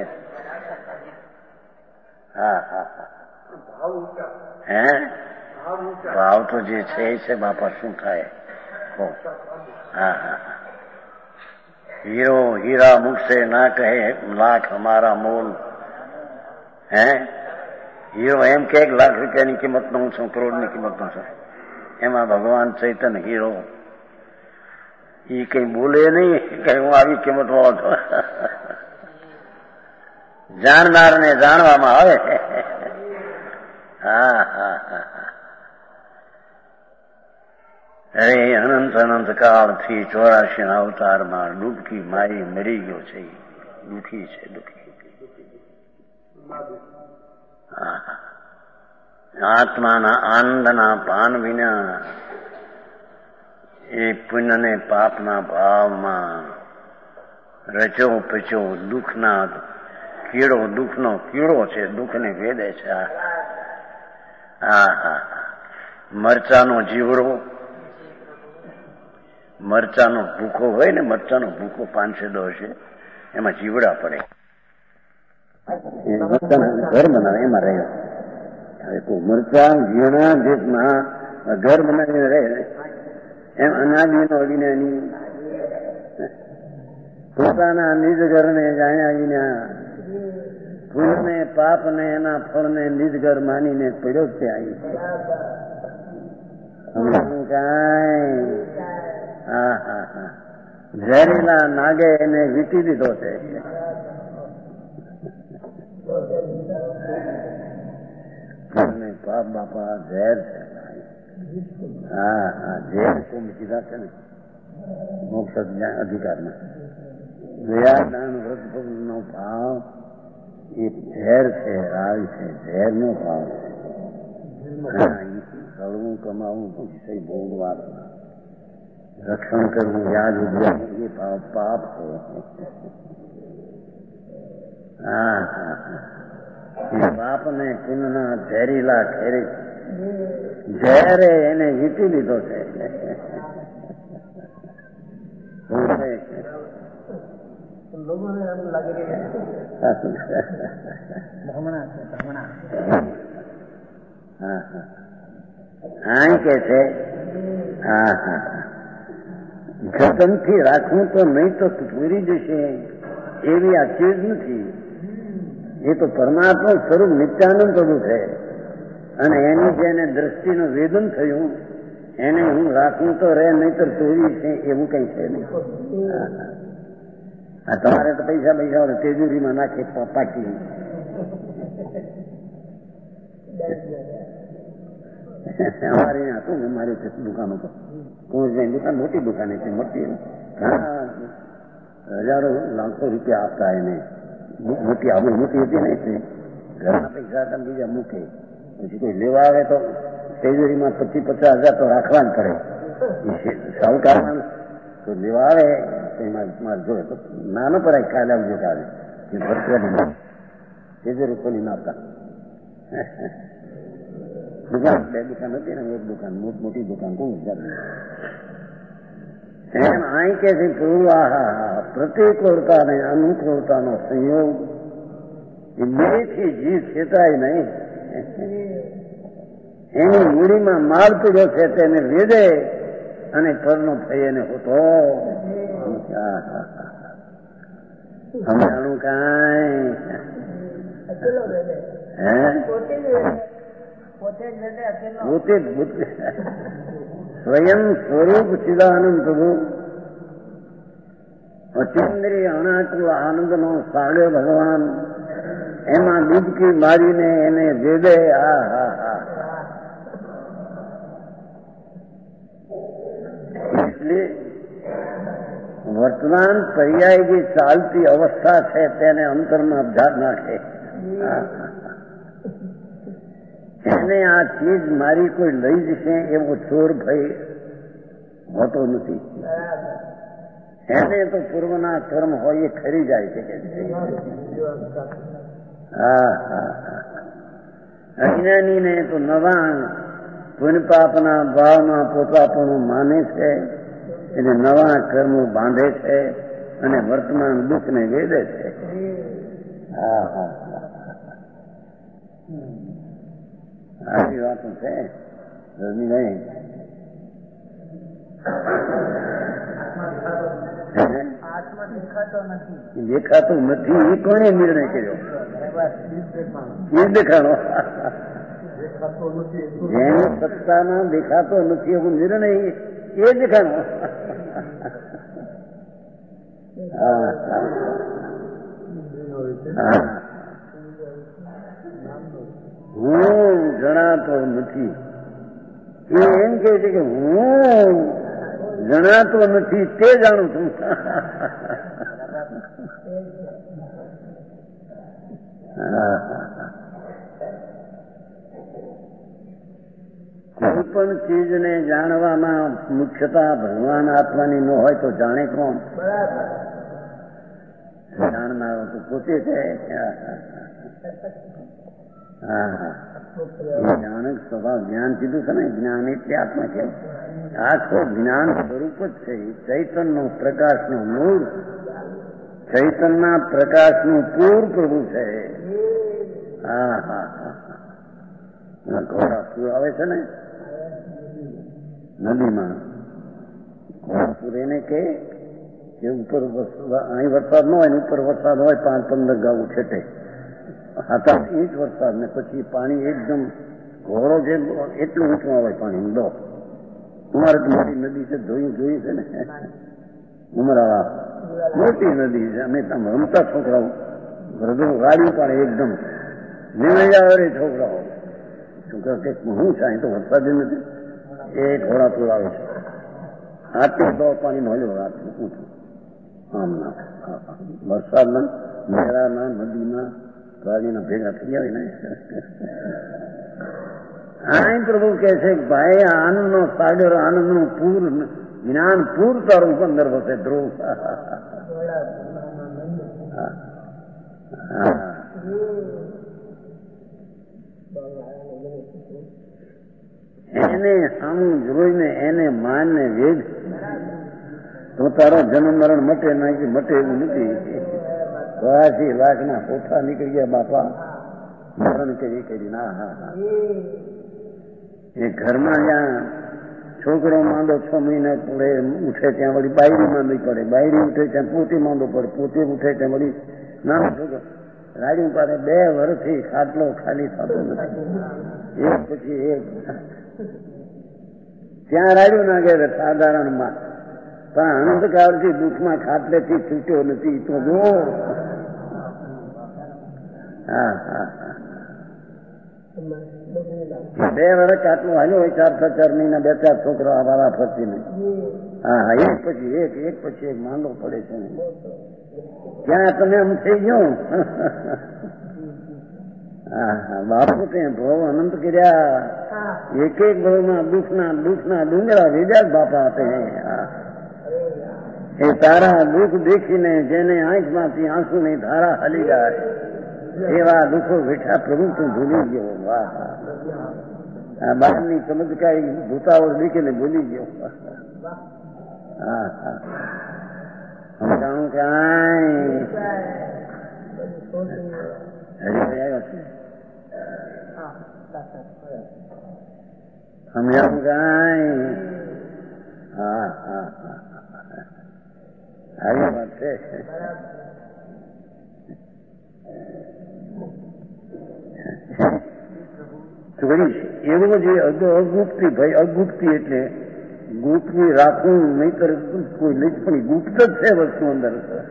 [SPEAKER 1] હા હા હા. હે ભાવ તો જે છે એ છે બાપા. શું થાય? હા હા. હીરો હીરા મુખસે ના કહે લાખ અમારા મોલ. હે હીરો એમ કે લાખ રૂપિયાની કિંમત નો છું, કરોડની કિંમત નો છું. એમાં ભગવાન ચૈતન્ય હીરો એ કઈ બોલે નહીં કે હું આવી કિંમત વાળો છું. જાણનારને જાણવામાં આવે. હા હા હા. અરે અનંત અનંત કાળથી 84 અવતારમાં ડૂબકી મારી મરી ગયો છે. દુઃખી છે, દુઃખી. આત્માના આનંદના પાન વિના એ પુણ્ય ને પાપના ભાવમાં રચો પચો દુઃખના કીડો, દુઃખનો કીડો છે. દુઃખને વેદે છે. મરચાનો જીવડો, મરચાનો ભૂકો હોય ને, મરચાનો ભૂકો 500 છે, એમાં જીવડા પડે. મરચાના ઘર બનાવે એમાં રહે. હવે તો મરચા ઝીણા જેટમાં ઘર બનાવીને રહે એમ અનાદિનો વિનાની પોતાના નિજ ઘરને જાણ્યા વિના પુણ્યને પાપને એના ફળને નિજ ઘર માનીને પડ્યો છે. કાંઈ હા હા હા. ઝેરીલા નાગે એને વીટી દીધો છે. પાપ બાપા ઝેર છે. હા હા. ઝેર તો કીધા છે ને મોક્ષ અધિકારમાં. દયાદાન વ્રત નો ભાવ એ ઝેર છે, રાજ છે. ઝેર નો ભાવ છે. સળવું કમાવું પછી ભોગવા, રક્ષણ કરવું, યાદ ઉદ્યાન, એ ભાવ પાપ છે. હા હા હા. પાપ ને પુણ્યના ઝેરીલા ખેરી ઝેરે એને વીટી લીધો છે. લોકોને એમ લાગે કે કે છે હા હા જતનથી રાખવું તો નહીં તો પૂરી જશે એવી આ ચીજ નથી. એ તો પરમાત્મા સ્વરૂપ નિત્યાનંદ પ્રભુ છે. અને એની જેને દ્રષ્ટિનું વેદન થયું એને હું રાખવું તો રહે, નહીતર ચોરી છે એવું કઈ છે નહીં. આ તમારે તો પૈસા તેજુરીમાં નાખે પાકી. અમારે અહીંયા હતું ને, મારી દુકાન ઉપર દુકાન મોટી દુકાન હતી, મોટી હજારો લાખો રૂપિયા આપતા એને. મોટી આબુ મોટી હતી ને, ઘરના પૈસા હતા બીજા મૂકે. પછી કોઈ લેવા આવે તો તેજુરીમાં 25-50 હજાર તો રાખવા જ પડે. સાહુકારમાં તો લેવા આવે એમાં જોયે તો નાનો પડાય કાલે આવજો કાલે ભરતવાની તેજુરી ખોલી નાખતા. દુકાન 2 દુકાન હતી ને, એક દુકાન મોટી દુકાન કોણ એમ અહીં કે છે પ્રતિકૂળતા ને અનુકૂળતાનો સંયોગ એ બેથી જીવ છેતાય નહીં. એની મૂડીમાં માલ પીડ્યો છે તેને વેદે અને પરનો થઈ એને હોતો સમજાણું કાંઈ પોતે સ્વયં સ્વરૂપ ચિદાનંદ પ્રભુ અચેન્દ્રિય અનાકુલ આનંદનો સાગર ભગવાન એમાં ડૂબકી મારીને એને દે દે. આ હા હા એટલે વર્તમાન પર્યાય જે ચાલતી અવસ્થા છે તેને અંતરમાં અબજાર નાખે. એને આ ચીજ મારી કોઈ લઈ જશે એવો ચોર ભય હોતો નથી. એને તો પૂર્વના કર્મ હોય એ ખરી જાય છે. હા હા અજ્ઞાનીને તો નવા પુણ્ય પાપના ભાવમાં પોતાપણું માને છે એટલે નવા કર્મો બાંધે છે અને વર્તમાન દુઃખને વેદે છે. હા હા આવી વાતો છે નહીં. દેખાતું નથી એ કોને નિર્ણય કર્યો? એ દેખાણો જેને સત્તામાં દેખાતો નથી એવું નિર્ણય એ દેખાણો. હું જણાતો નથી એ એમ કે છે કે હું જણાતો નથી તે જાણું છું. કોઈ પણ ચીજને જાણવામાં મુખ્યતા ભગવાન આત્માની ન હોય તો જાણે કોણ? જાણનારો તો પોતે છે. જાણક સ્વભાવ જ્ઞાન કીધું છે ને, જ્ઞાન એટલે આત્મા કેવું આખો જ્ઞાન સ્વરૂપ જ છે. ચૈતન્ય પ્રકાશનું મૂળ, ચૈતનના પ્રકાશનું પૂર પ્રભુ છે. હા હા હા કોરાપુર આવે છે ને નદીમાં, કોરાપુર એને કે ઉપર અહીં વરસાદ ન હોય ને ઉપર વરસાદ હોય 5-15 ગાઉ છેટે 7-8 ઇંચ વરસાદ ને પછી પાણી એકદમ ઘોડો જેમ એટલું ઊંચું આવે પાણી. લો અમારે તો મોટી નદી છે, જોયું છે ને ઉમરાળા મોટી નદી છે. અમે ત્યાં રમતા છોકરાઓ ગાડી પાડે એકદમ નિર્ણય છોકરાઓ છોકરા કે શું થાય તો વરસાદ નથી એ ઘોડાપુર આવે છે. આટલું દો પાણી મળ્યો આટલું ઊંચું આમના વરસાદના મેળાના નદીના ગાડીના ભેગા થઈ આવે ને. આ પ્રભુ કે છે ભાઈ આનંદનો સાગર, આનંદનું પૂર, જ્ઞાન પૂર તારું 15 વર્ષે ધ્રુવ. એને સામું જોઈને એને માન ને વેદ તો તારો જન્મ મરણ મટે નહીં, મટે એવું નથી. 82 લાખના પોથા નીકળી ગયા બાપા મરણ કરી. ના હા હા એ ઘરમાં જ્યાં છોકરો માંદો 6 મહિના પડે ઉઠે ત્યાં વળી બાયડી માંદવી પડે, બાયડી ઉઠે ત્યાં પોતે માંદો પડે, પોતે ઉઠે ત્યાં વળી નાનો છોકરો રાડ્યું પાસે 2 વર્ષથી ખાટલો ખાલી થતો નથી. એક પછી એક ત્યાં રાડ્યું ના ગયા સાધારણમાં, પણ અનંતકાળથી દુઃખમાં ખાટલેથી છૂટ્યો નથી. તો જો હા હા 2 વર્ષ આટલું હાલ્યો હોય, 4 મહિના 2-4 છોકરા વાળા ફરતી નહીં. હા હા એક પછી એક માંદો પડે છે ને ત્યાં તમે આમ થઈ ગયો. હા હા બાપુ તે ભવ અનંત કર્યા, એક ભવમાં દુઃખના ડુંગરા વેદ્યા બાપા આપે. એ તારા દુઃખ દેખીને જેને આંખમાંથી આંસુની ધારા હલી જાય એવા દુઃખો વેઠા પ્રભુ તું ભૂલી ગયો. વાહ આ બહારની ચમત્કારી ભૂતાવળ દેખીને ભૂલી ગયો. હા હા સમજાણું કાંઈ હજી છે સમજાણું કાંઈ હા હા હા આવી વાત છે. એવું જ અગુપ્તી ભાઈ, અગુપ્તી એટલે ગુપ્તની રાખવું નહીં કરે કોઈ નહીં, પણ ગુપ્ત જ છે વસ્તુ અંદર.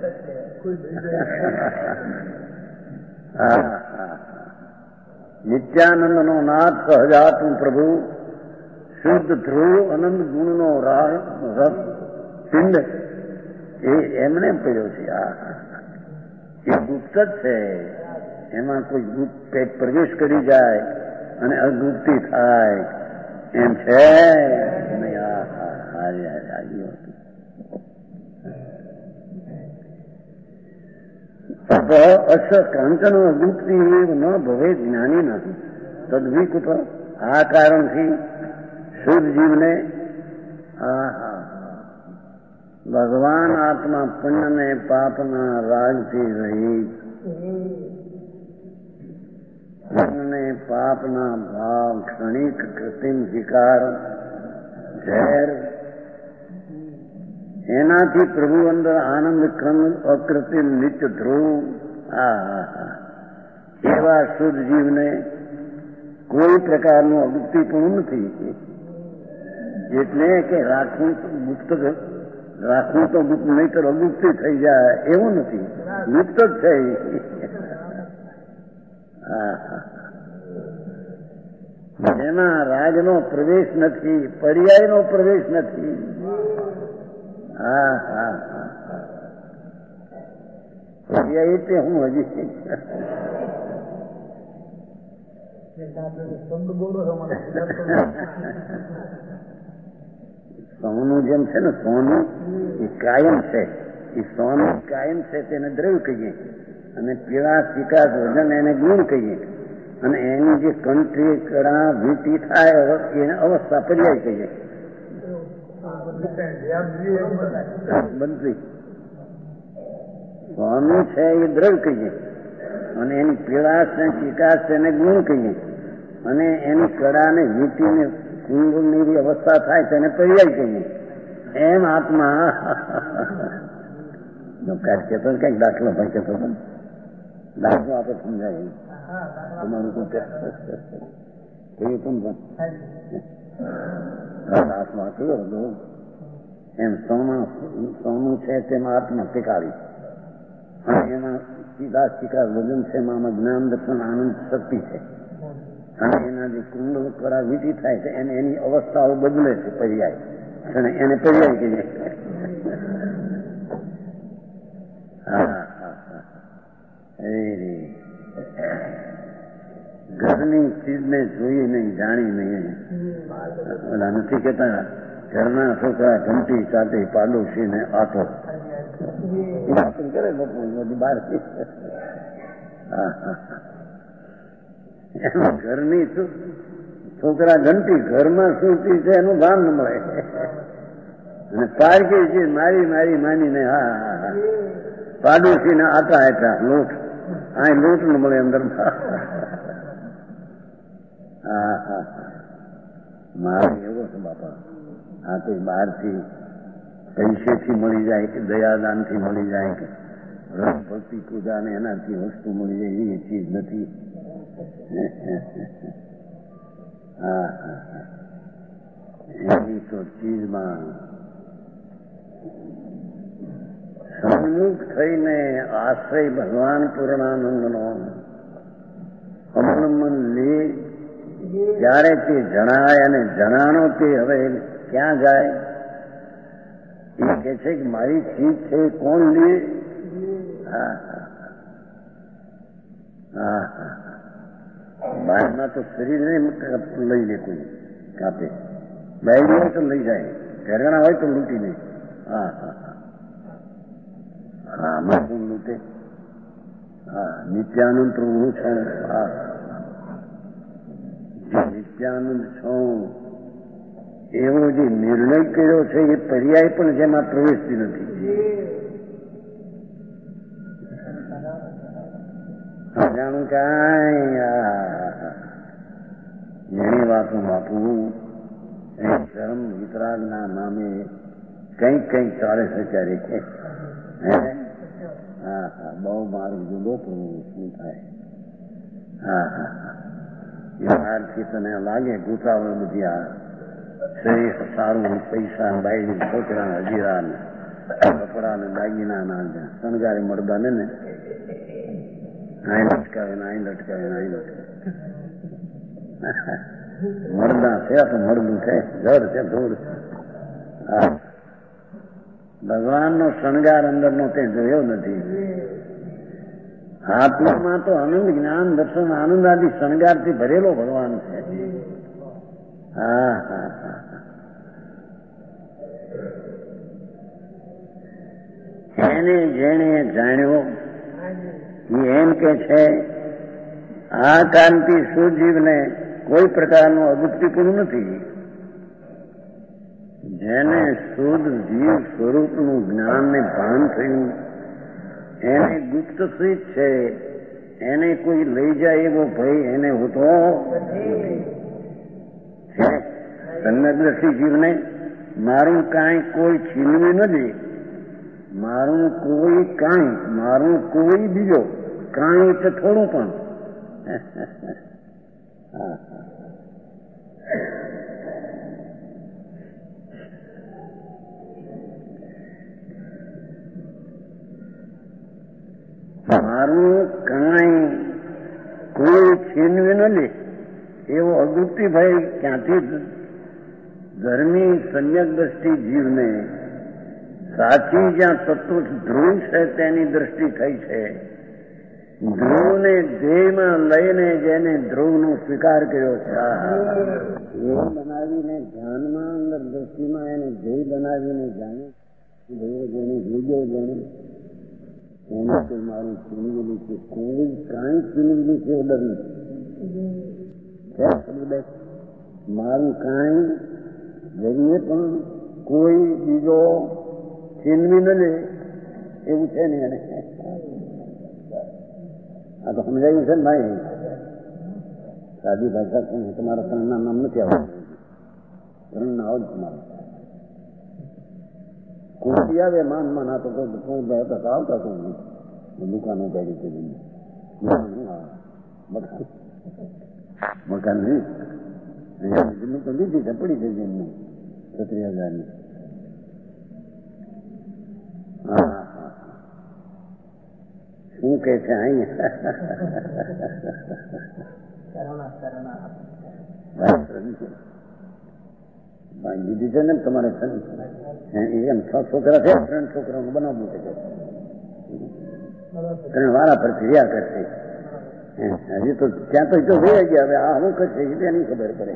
[SPEAKER 1] નિત્યાનંદ નો નાથ સહજાતું પ્રભુ, શુદ્ધ ધ્રુવ અનંત ગુણ નો રસ પિંડ એ એમને પડ્યો છે. એ ગુપ્ત જ છે, એમાં કોઈ ગુપ્ત પ્રવેશ કરી જાય અને અગુપ્તી થાય એમ છે. અસ કાંચન અગુપ્તિ ન ભવે જ્ઞાની નથી તદ્વિકૃત. આ કારણથી શુદ્ધ જીવને ભગવાન આત્મા પુણ્ય ને પાપના રાગથી રહિત, પુણ્ય પાપના ભાવ ક્ષણિક કૃત્રિમ વિકાર ઝેર, એનાથી પ્રભુ અંદર આનંદ ક્રમ અકૃત્રિમ નિત્ય ધ્રુવ. એવા શુદ્ધ જીવને કોઈ પ્રકારનું અગુપ્તિ પણ નથી. એટલે કે રાખવું તો ગુપ્ત નહીં તો અગુપ્તિ થઈ જાય એવું નથી, ગુપ્ત જ છે. એમાં રાજનો પ્રવેશ નથી, પર્યાયનો પ્રવેશ નથી. પર્યાય તે હું હજી સોનું જેમ છે ને, સોનું એ કાયમ છે, એ સોનું કાયમ છે તેને દ્રવ્ય કહીએ, અને પીળા ચિકાસ વજન એને ગુણ કહીએ, અને એની જે કંઠી કડા વીંટી થાય એને અવસ્થા પર્યાય કહીએ. બનતી સોનું છે એ દ્રવ્ય કહીએ, અને એની પીળાશ ને ચિકાસ એને ગુણ કહીએ, અને એની કડા ને વીંટીને કુંભની અવસ્થા થાય તેને પર્યાય કહીએ. એમ આત્મા કહેતો કઈક દાખલો ભાઈ કહેતો હતો, દાખલો આપણે સમજાય તમારું કહ્યું પણ દાખલો કયો હતો એમ સોનું છે તેમાં આત્મા ટીકાવી, અને એમાં સીધા શિકાર વજન છે, એમાં જ્ઞાન દર્શન આનંદ શક્તિ છે, અને એના જે કુંડ કરા વીટી થાય છે એને એની અવસ્થાઓ બદલે છે પર્યાય, અને એને પર્યાય કહીએ. ઘરની ચીજને જોઈ નહીં, જાણી નહીં. ઓલા નથી કેતા ઘરના છોકરા ઘંટી સાથે પાડોશી ને આટો કરે બધી બહાર. ઘરની છોકરા ઘંટી ઘરમાં શું ચીજ છે એનું ભાન ન મળે, અને પારકી ચીજ મારી મારી માનીને પાડોશી ના આટા હેઠા લોટ, આ લોટ ન મળે અંદર. મારે એવો છે બાપા, આ કોઈ બહારથી પૈસેથી મળી જાય કે દયાદાનથી મળી જાય કે રસ ભક્તિ પૂજા ને એનાથી વસ્તુ મળી જાય એવી ચીજ નથી. એની તો ચીજમાં સન્મુખ થઈને આશ્રય ભગવાન પૂર્ણાનંદનો અમન લે, ત્યારે તે જણાય અને જણાનો તે હવે ક્યાં જાય? એ કે છે કે મારી ચીજ છે કોણ લે? બહારના તો શરીરને લઈ લે કોઈ, કાપે બાઈ હોય તો લઈ જાય, ઘરેણા હોય તો લૂંટી લે. આમાં શું લૂંટે? નિત્યાનંદ પ્રભુ છે, નિત્યાનંદ છું એવો જે નિર્ણય કર્યો છે એ પર્યાય પણ જેમાં પ્રવેશતી નથી. જાણું કાંઈ એની વાતો બાપુ ધર્મ વિતરાગના નામે કંઈક કંઈક ચાલે છે ત્યારે છે. હા હા, બહુ માર્ગ જુદો પ્રભુ શું થાય. હા હા હા, એ માર્ગથી તને લાગે ગૂંચાવણ બધી આ શરીર સારું, પૈસા, બાયડી, છોકરા, હજીરા, કપડા ને દાગીના ના શણગારે મળદાને ને અહીં લટકાવે ને અહીં લટકાવે ને અહીં લટકાવે. મળદા છે તો મળદું છે, ઘર છે ધૂળ. હા, ભગવાનનો શણગાર અંદરનો તે જોયો નથી. આત્મામાં તો આનંદ, જ્ઞાન, દર્શન, આનંદ આદિ શણગારથી ભરેલો ભગવાન છે. હા હા હા, એને જેણે જાણ્યો એમ કે છે આ કાંતિ સુજીવને કોઈ પ્રકારનું અગુપ્તિપણું નથી. જેને શુદ્ધ જીવ સ્વરૂપનું જ્ઞાન ને ભાન થયું એને ગુપ્ત સ્વીત છે. એને કોઈ લઈ જાય એવો ભય એને હોતો છે. સમ્યક જીવને મારું કાંઈ કોઈ છીનવી નથી, મારું કોઈ કાંઈ, મારું કોઈ બીજો કાંઈ એટલે થોડું પણ. મારું કાંઈ કોઈ છીનવી ન લે એવો અગુપ્તિ ભાઈ ક્યાંથી ધર્મી સમ્યક દ્રષ્ટિ જીવને સાચી જ્યાં તત્વ ધ્રુવ છે તેની દ્રષ્ટિ થઈ છે. ધ્રુવને ધ્યેયમાં લઈને જેને ધ્રુવનો સ્વીકાર કર્યો છે એ બનાવીને ધ્યાનમાં અંદર દ્રષ્ટિમાં એને ધ્યેય બનાવીને જાણે ધ્યેય જેને ભૂજો જાણે એને કોઈ મારું ચીનવેલું છે, કોઈ કાંઈ ચીનવેલું છે ડર નથી. મારું કાંઈ જઈએ પણ કોઈ બીજો ચીનવી ન લે એવું છે ને એને. આ તો સમજાયું છે ને ભાઈ. સાદી ભાષા તમારા ત્રણના નામ નથી આવતું, ત્રણના આવ જ તમારા કોઈ આવે માન માન. આ તો કોઈ આવતા તો દુકાનો ગાડી કરી મકાન નહીં જમીન તો લીધી છે, પડી છે જમીન 36,000ની. હા, શું કે છે અહીંયા દીધી છે ને તમારે એમ 6 છોકરા છે, 3 છોકરાનું બનાવવું છે, 3 વારા પરથી રહ્યા કરશે. હજી તો ત્યાં તો જોઈ ગયા. હવે આ શું કરશે એ નહીં ખબર પડે.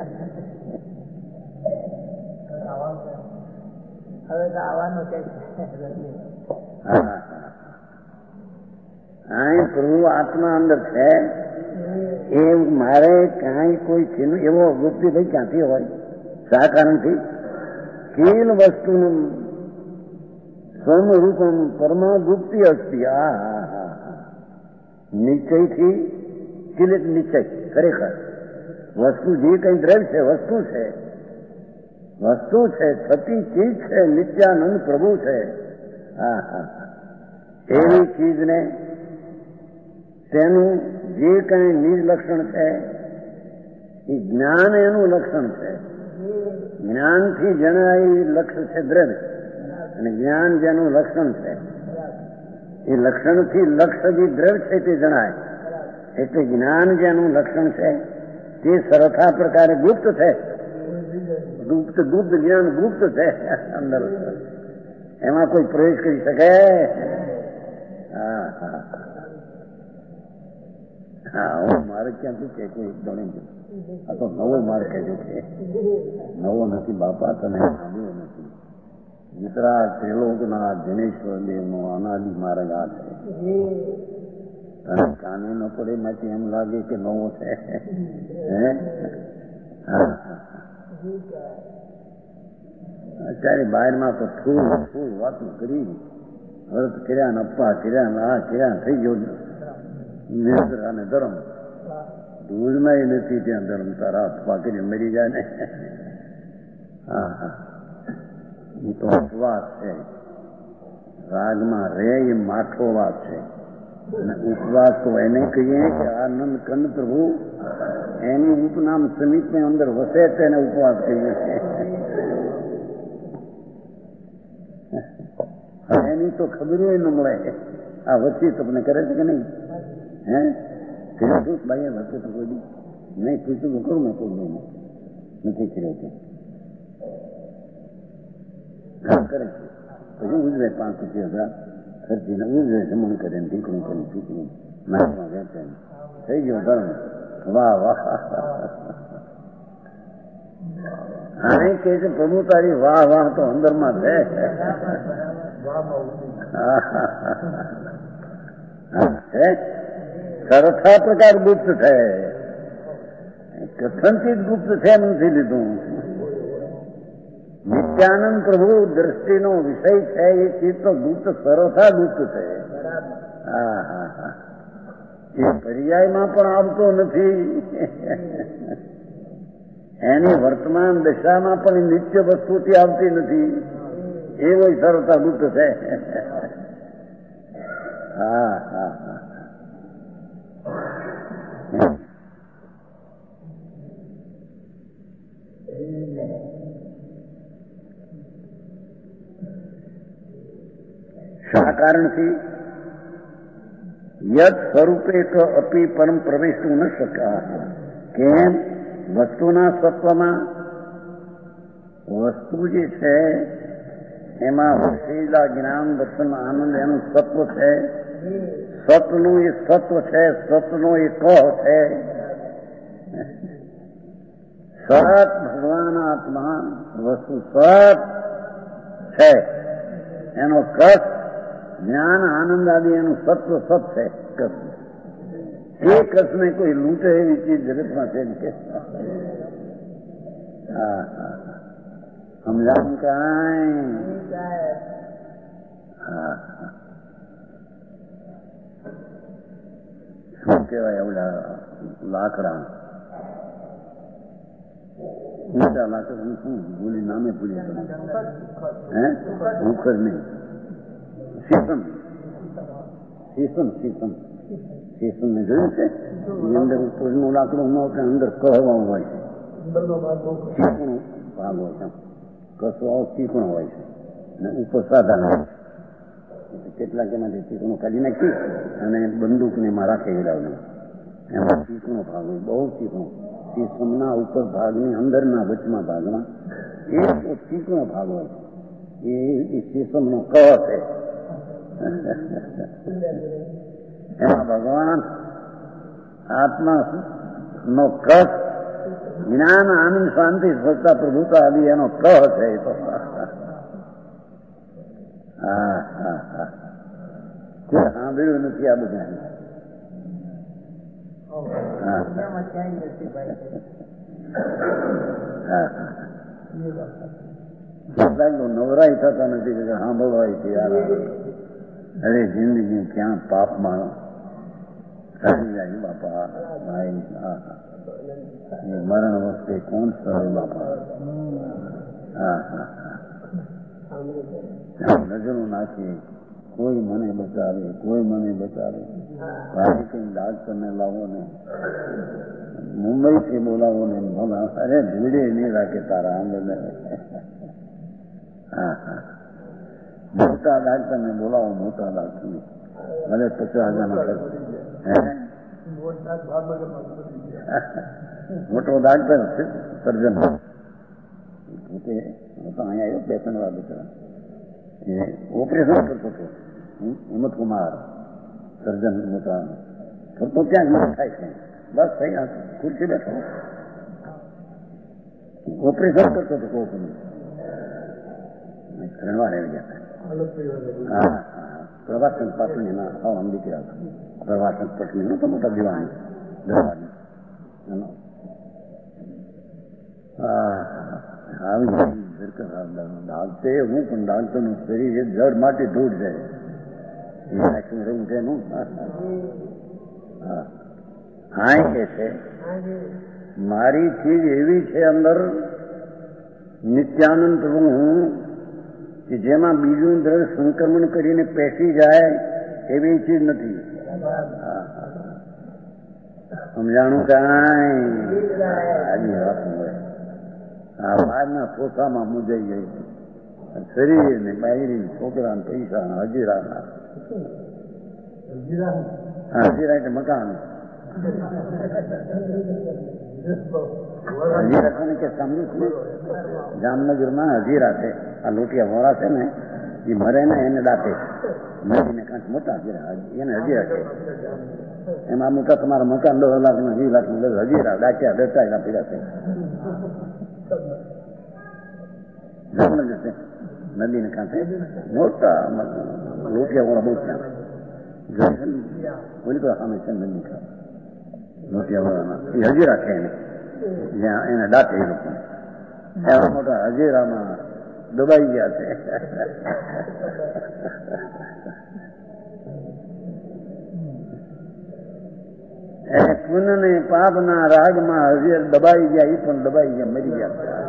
[SPEAKER 1] હા, પ્રભુ આત્મા અંદર છે એ મારે કાંઈ કોઈ ચીન એવો ગુપ્તિ ભાઈ ક્યાંથી હોય? શા કારણથી? કિલ વસ્તુનું સ્વરૂપમ પરમાગુપ્તિ અસ્તિ. નિશ્ચયથી કિલિત નિશ્ચય. ખરેખર વસ્તુ જે કઈ દ્રવ્ય છે વસ્તુ છે, વસ્તુ છે, થતી ચીજ છે, નિત્યાનંદ પ્રભુ છે. એવી ચીજને તેનું જે કઈ નિજ લક્ષણ છે એ જ્ઞાન એનું લક્ષણ છે. જ્ઞાનથી જણાય લક્ષ છે દ્રવ્ય, અને જ્ઞાન જેનું લક્ષણ છે એ લક્ષણથી લક્ષ જે દ્રવ્ય છે તે જણાય. એટલે જ્ઞાન જેનું લક્ષણ છે તે સરખા પ્રકારે ગુપ્ત છે. ગુપ્ત ગુપ્ત જ્ઞાન ગુપ્ત છે અંદર, એમાં કોઈ પ્રવેશ કરી શકે? હા, મારે ક્યાંથી છે કોઈ ગણી? આ તો નવો માર્ગ કહેજો છે. નવો નથી બાપા, તને સાંભળ્યો નથી. વિતરાગ ત્રિલોકના જનેશ્વર દેવનો અનાદિ માર્ગ આ છે. તને કાને ન પડે માંથી એમ લાગે કે નવો છે. અત્યારે બહારમાં તો ફૂલ ફૂલ વાતો કરી, વ્રત કર્યા ને અપ્પા કર્યા ને આ કર્યા, થઈ ગયો નિર્ધર અને ધર્મ. ધૂળમાં નથી ત્યાં ધર્મ. તારા અપ્પા કરી મરી જાય ને હા હા, એ તો ઉપવાસ છે. રાગમાં રે એ માઠો વાત છે. અને ઉપવાસ તો એને કહીએ કે આનંદ કંદ પ્રભુ એની ઉપનામ સમિતની અંદર વસે છે એને ઉપવાસ કહીએ છીએ. એની તો ખબર ન મળે. આ વચ્ચે તમને કરે છે કે નહીં? હે ભાઈ વચ્ચે તો કોઈ નહીં પૂછ્યું તો કરું મેં કોઈ નહીં નથી કર્યો કે કરે છે. પછી ઉજવે 5,000 ખર્ચીને ઉજવે, જમણ કરે ઢીકણું કરે ઢીકણું નાકમાં વેચે થઈ ગયો ધર્મ. વાહ વાહ. આને કહે છે પ્રભુ તારી વાહ વાહ તો અંદરમાં છે. સરથા પ્રકાર ગુપ્ત છે, કથનથી જ ગુપ્ત છે એમ નથી લીધું. નિત્યાનંદ પ્રભુ દ્રષ્ટિનો વિષય છે એ ચીજ તો ગુપ્ત સરથા ગુપ્ત છે. હા હા હા, એ પર્યાયમાં પણ આવતો નથી. એની વર્તમાન દશામાં પણ નિત્ય વસ્તુથી આવતી નથી. એવો સરળતા ગુપ્ત છે. હા હા હા, શા કારણથી? યદ સ્વરૂપે તો અપી પરમ પ્રવેશતું ન શકા. કેમ? વસ્તુના સત્વમાં વસ્તુ જે છે એમાં વસેલા જ્ઞાન દર્શન આનંદ એનું સત્વ છે. સતનું એ સત્વ છે, સતનો એ કહ છે. સત ભગવાન આત્મા વસ્તુ સત છે, એનો કસ જ્ઞાન આનંદ આદિ એનું સત્વ સત છે. કસ એ કસને કોઈ લૂંટે એવી ચીજ જગતમાં છે કે? હા હા, સમજાણ કાંઈ? હા, શું કહેવાય એવડા લાકડા, ઊંચા લાકડા શું ભૂલી નામે ભૂલી હે ઉખર નહીં, શીશમ. શીશમ શીશમ શીશમ ને જોયું છે? એની અંદર ઉપરનું લાકડું ન હોય, અંદર કહવા હોય છે, ચીકણો ભાગ હોય છે, કસવા ચીકણો હોય છે અને ઉપર સાધન હોય છે. કેટલાક એમાંથી ચીકણો કાઢી નાખી અને બંદૂકને એમાં રાખી ગયેલા એમાં ચીકણો ભાગ હોય, બહુ ચીકણો. શીશમના ઉપર ભાગની અંદરના વચમાં ભાગમાં એ ચીકણો ભાગ હોય, એ શીશમનો ક છે. એમાં ભગવાન આત્મા નો કસ જ્ઞાન આનંદ શાંતિ સ્વચ્છતા પ્રભુતા આદિ એનો ક છે. એ તો હા હા હા, સાંભળ્યું નથી આ બધા. નવરાય થતા નથી કે સાંભળવાય છે. અરે જિંદગી ક્યાં પાપમાં સારી જાય બાપા. ભાઈ મરણ વખતે કોણ સરે બાપા. હા હા હા, નજરો નાખીએ, કોઈ મને બચાવે, કોઈ મને બચાવે. ભાઈ કઈ ડાક્ટરને લાવો ને, મુંબઈથી બોલાવો ને, અરે ભીડે નહીં રાખે તારા આંદોલન. હા હા, મોટા ડાક્ટરને બોલાવો, મોટા ડાક્ટરને ભલે 50,000 મોટો ડાક્ટર સર્જન પોતે અહીંયા આવ્યો 2-3 વાર બિચારા ઓપરેશન કરતો હતો. હિંમતકુમાર સર્જન મોટા કરતો, ક્યાંક મને થાય છે બસ થઈ ખુરશી બેઠો ઓપરેશન કરતો હતો. કોઈ 3 વાર આવી ગયા. હા હા, પ્રવાસન પાટણીના આમ દીકરા પ્રવાસન પટણીનો તો મોટા દિવાન દરબારની આવી ડાક્ટરે હું પણ ડાક્ટરનું શરીર એક જડ માટે દૂર જાય રહેવું છે એનું. હા કે છે મારી ચીજ એવી છે અંદર નિત્યાનંદ પ્રભુ હું કે જેમાં બીજું દ્રવ્ય સંક્રમણ કરીને પેસી જાય એવી ચીજ નથી. સમજાણું કાંઈ આ બહારના પોતામાં મુજાઈ ગઈ. શરીર ને બાયરી છોકરા ને પૈસા ને હજીરા હજીરા એટલે મકાન હજીરા કોને કે સમજુ છું. જામનગરમાં હજીરા છે. આ લોટિયા મોડા છે ને એ મરે ને એને દાંતે નદીને કાંઠ મોટા હજીરા એને હજીરા છે. એમાં મોટા તમારા મકાન 10 લાખ ને 20 લાખ ને હજીરા દાંત્યા દટાયેલા પીડા છે. જામનગર છે નદીને કાંઠે મોટા લોટિયા મોડા બહુ ત્યાં ઓલી પર સામે છે નદી લોટિયા મોડાના એ હજીરા છે એને જ્યાં એને દાંતે એ લોકો એવા મોટા હજીરામાં દબાઈ ગયા છે. પુન ને પાપના રાગમાં હજીર દબાઈ ગયા. એ પણ દબાઈ ગયા, મરી ગયા.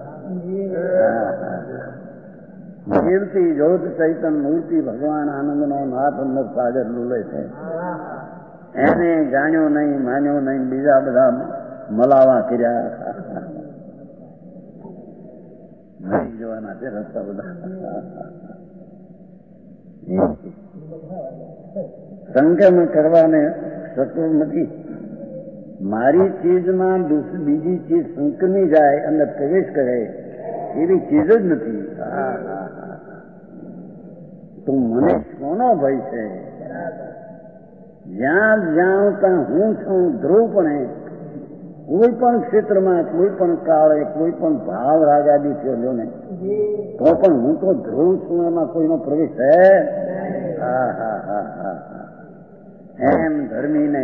[SPEAKER 1] કીર્તિ જ્યોત ચૈતન મૂર્તિ ભગવાન આનંદનો નાથ અંદર સાગર ડૂલે છે. એને જાણ્યો નહીં, માન્યો નહીં, બીજા બધા મલાવા કર્યા. મરી જવાના છે રસ્તા બધા. સંક્રમણ કરવાને શત્રુ નથી. મારી ચીજમાં બીજી ચીજ સંક્રમી જાય, અંદર પ્રવેશ કરે એવી ચીજ જ નથી. તો મને કોનો ભય છે? જ્યાં જ્યાં ત્યાં હું છું ધ્રુવપણે કોઈ પણ ક્ષેત્રમાં, કોઈ પણ કાળે, કોઈ પણ ભાવ રાગાદી થયો ને તો પણ હું તો ધ્રુવ છું. એમાં કોઈનો પ્રવેશ છે? એમ ધર્મીને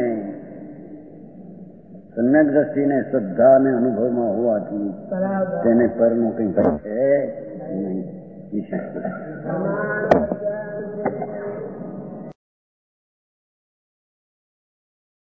[SPEAKER 1] સમ્યક દ્રષ્ટિને શ્રદ્ધાને અનુભવમાં હોવાથી તેને પરનો કંઈ ભય છે નહીં.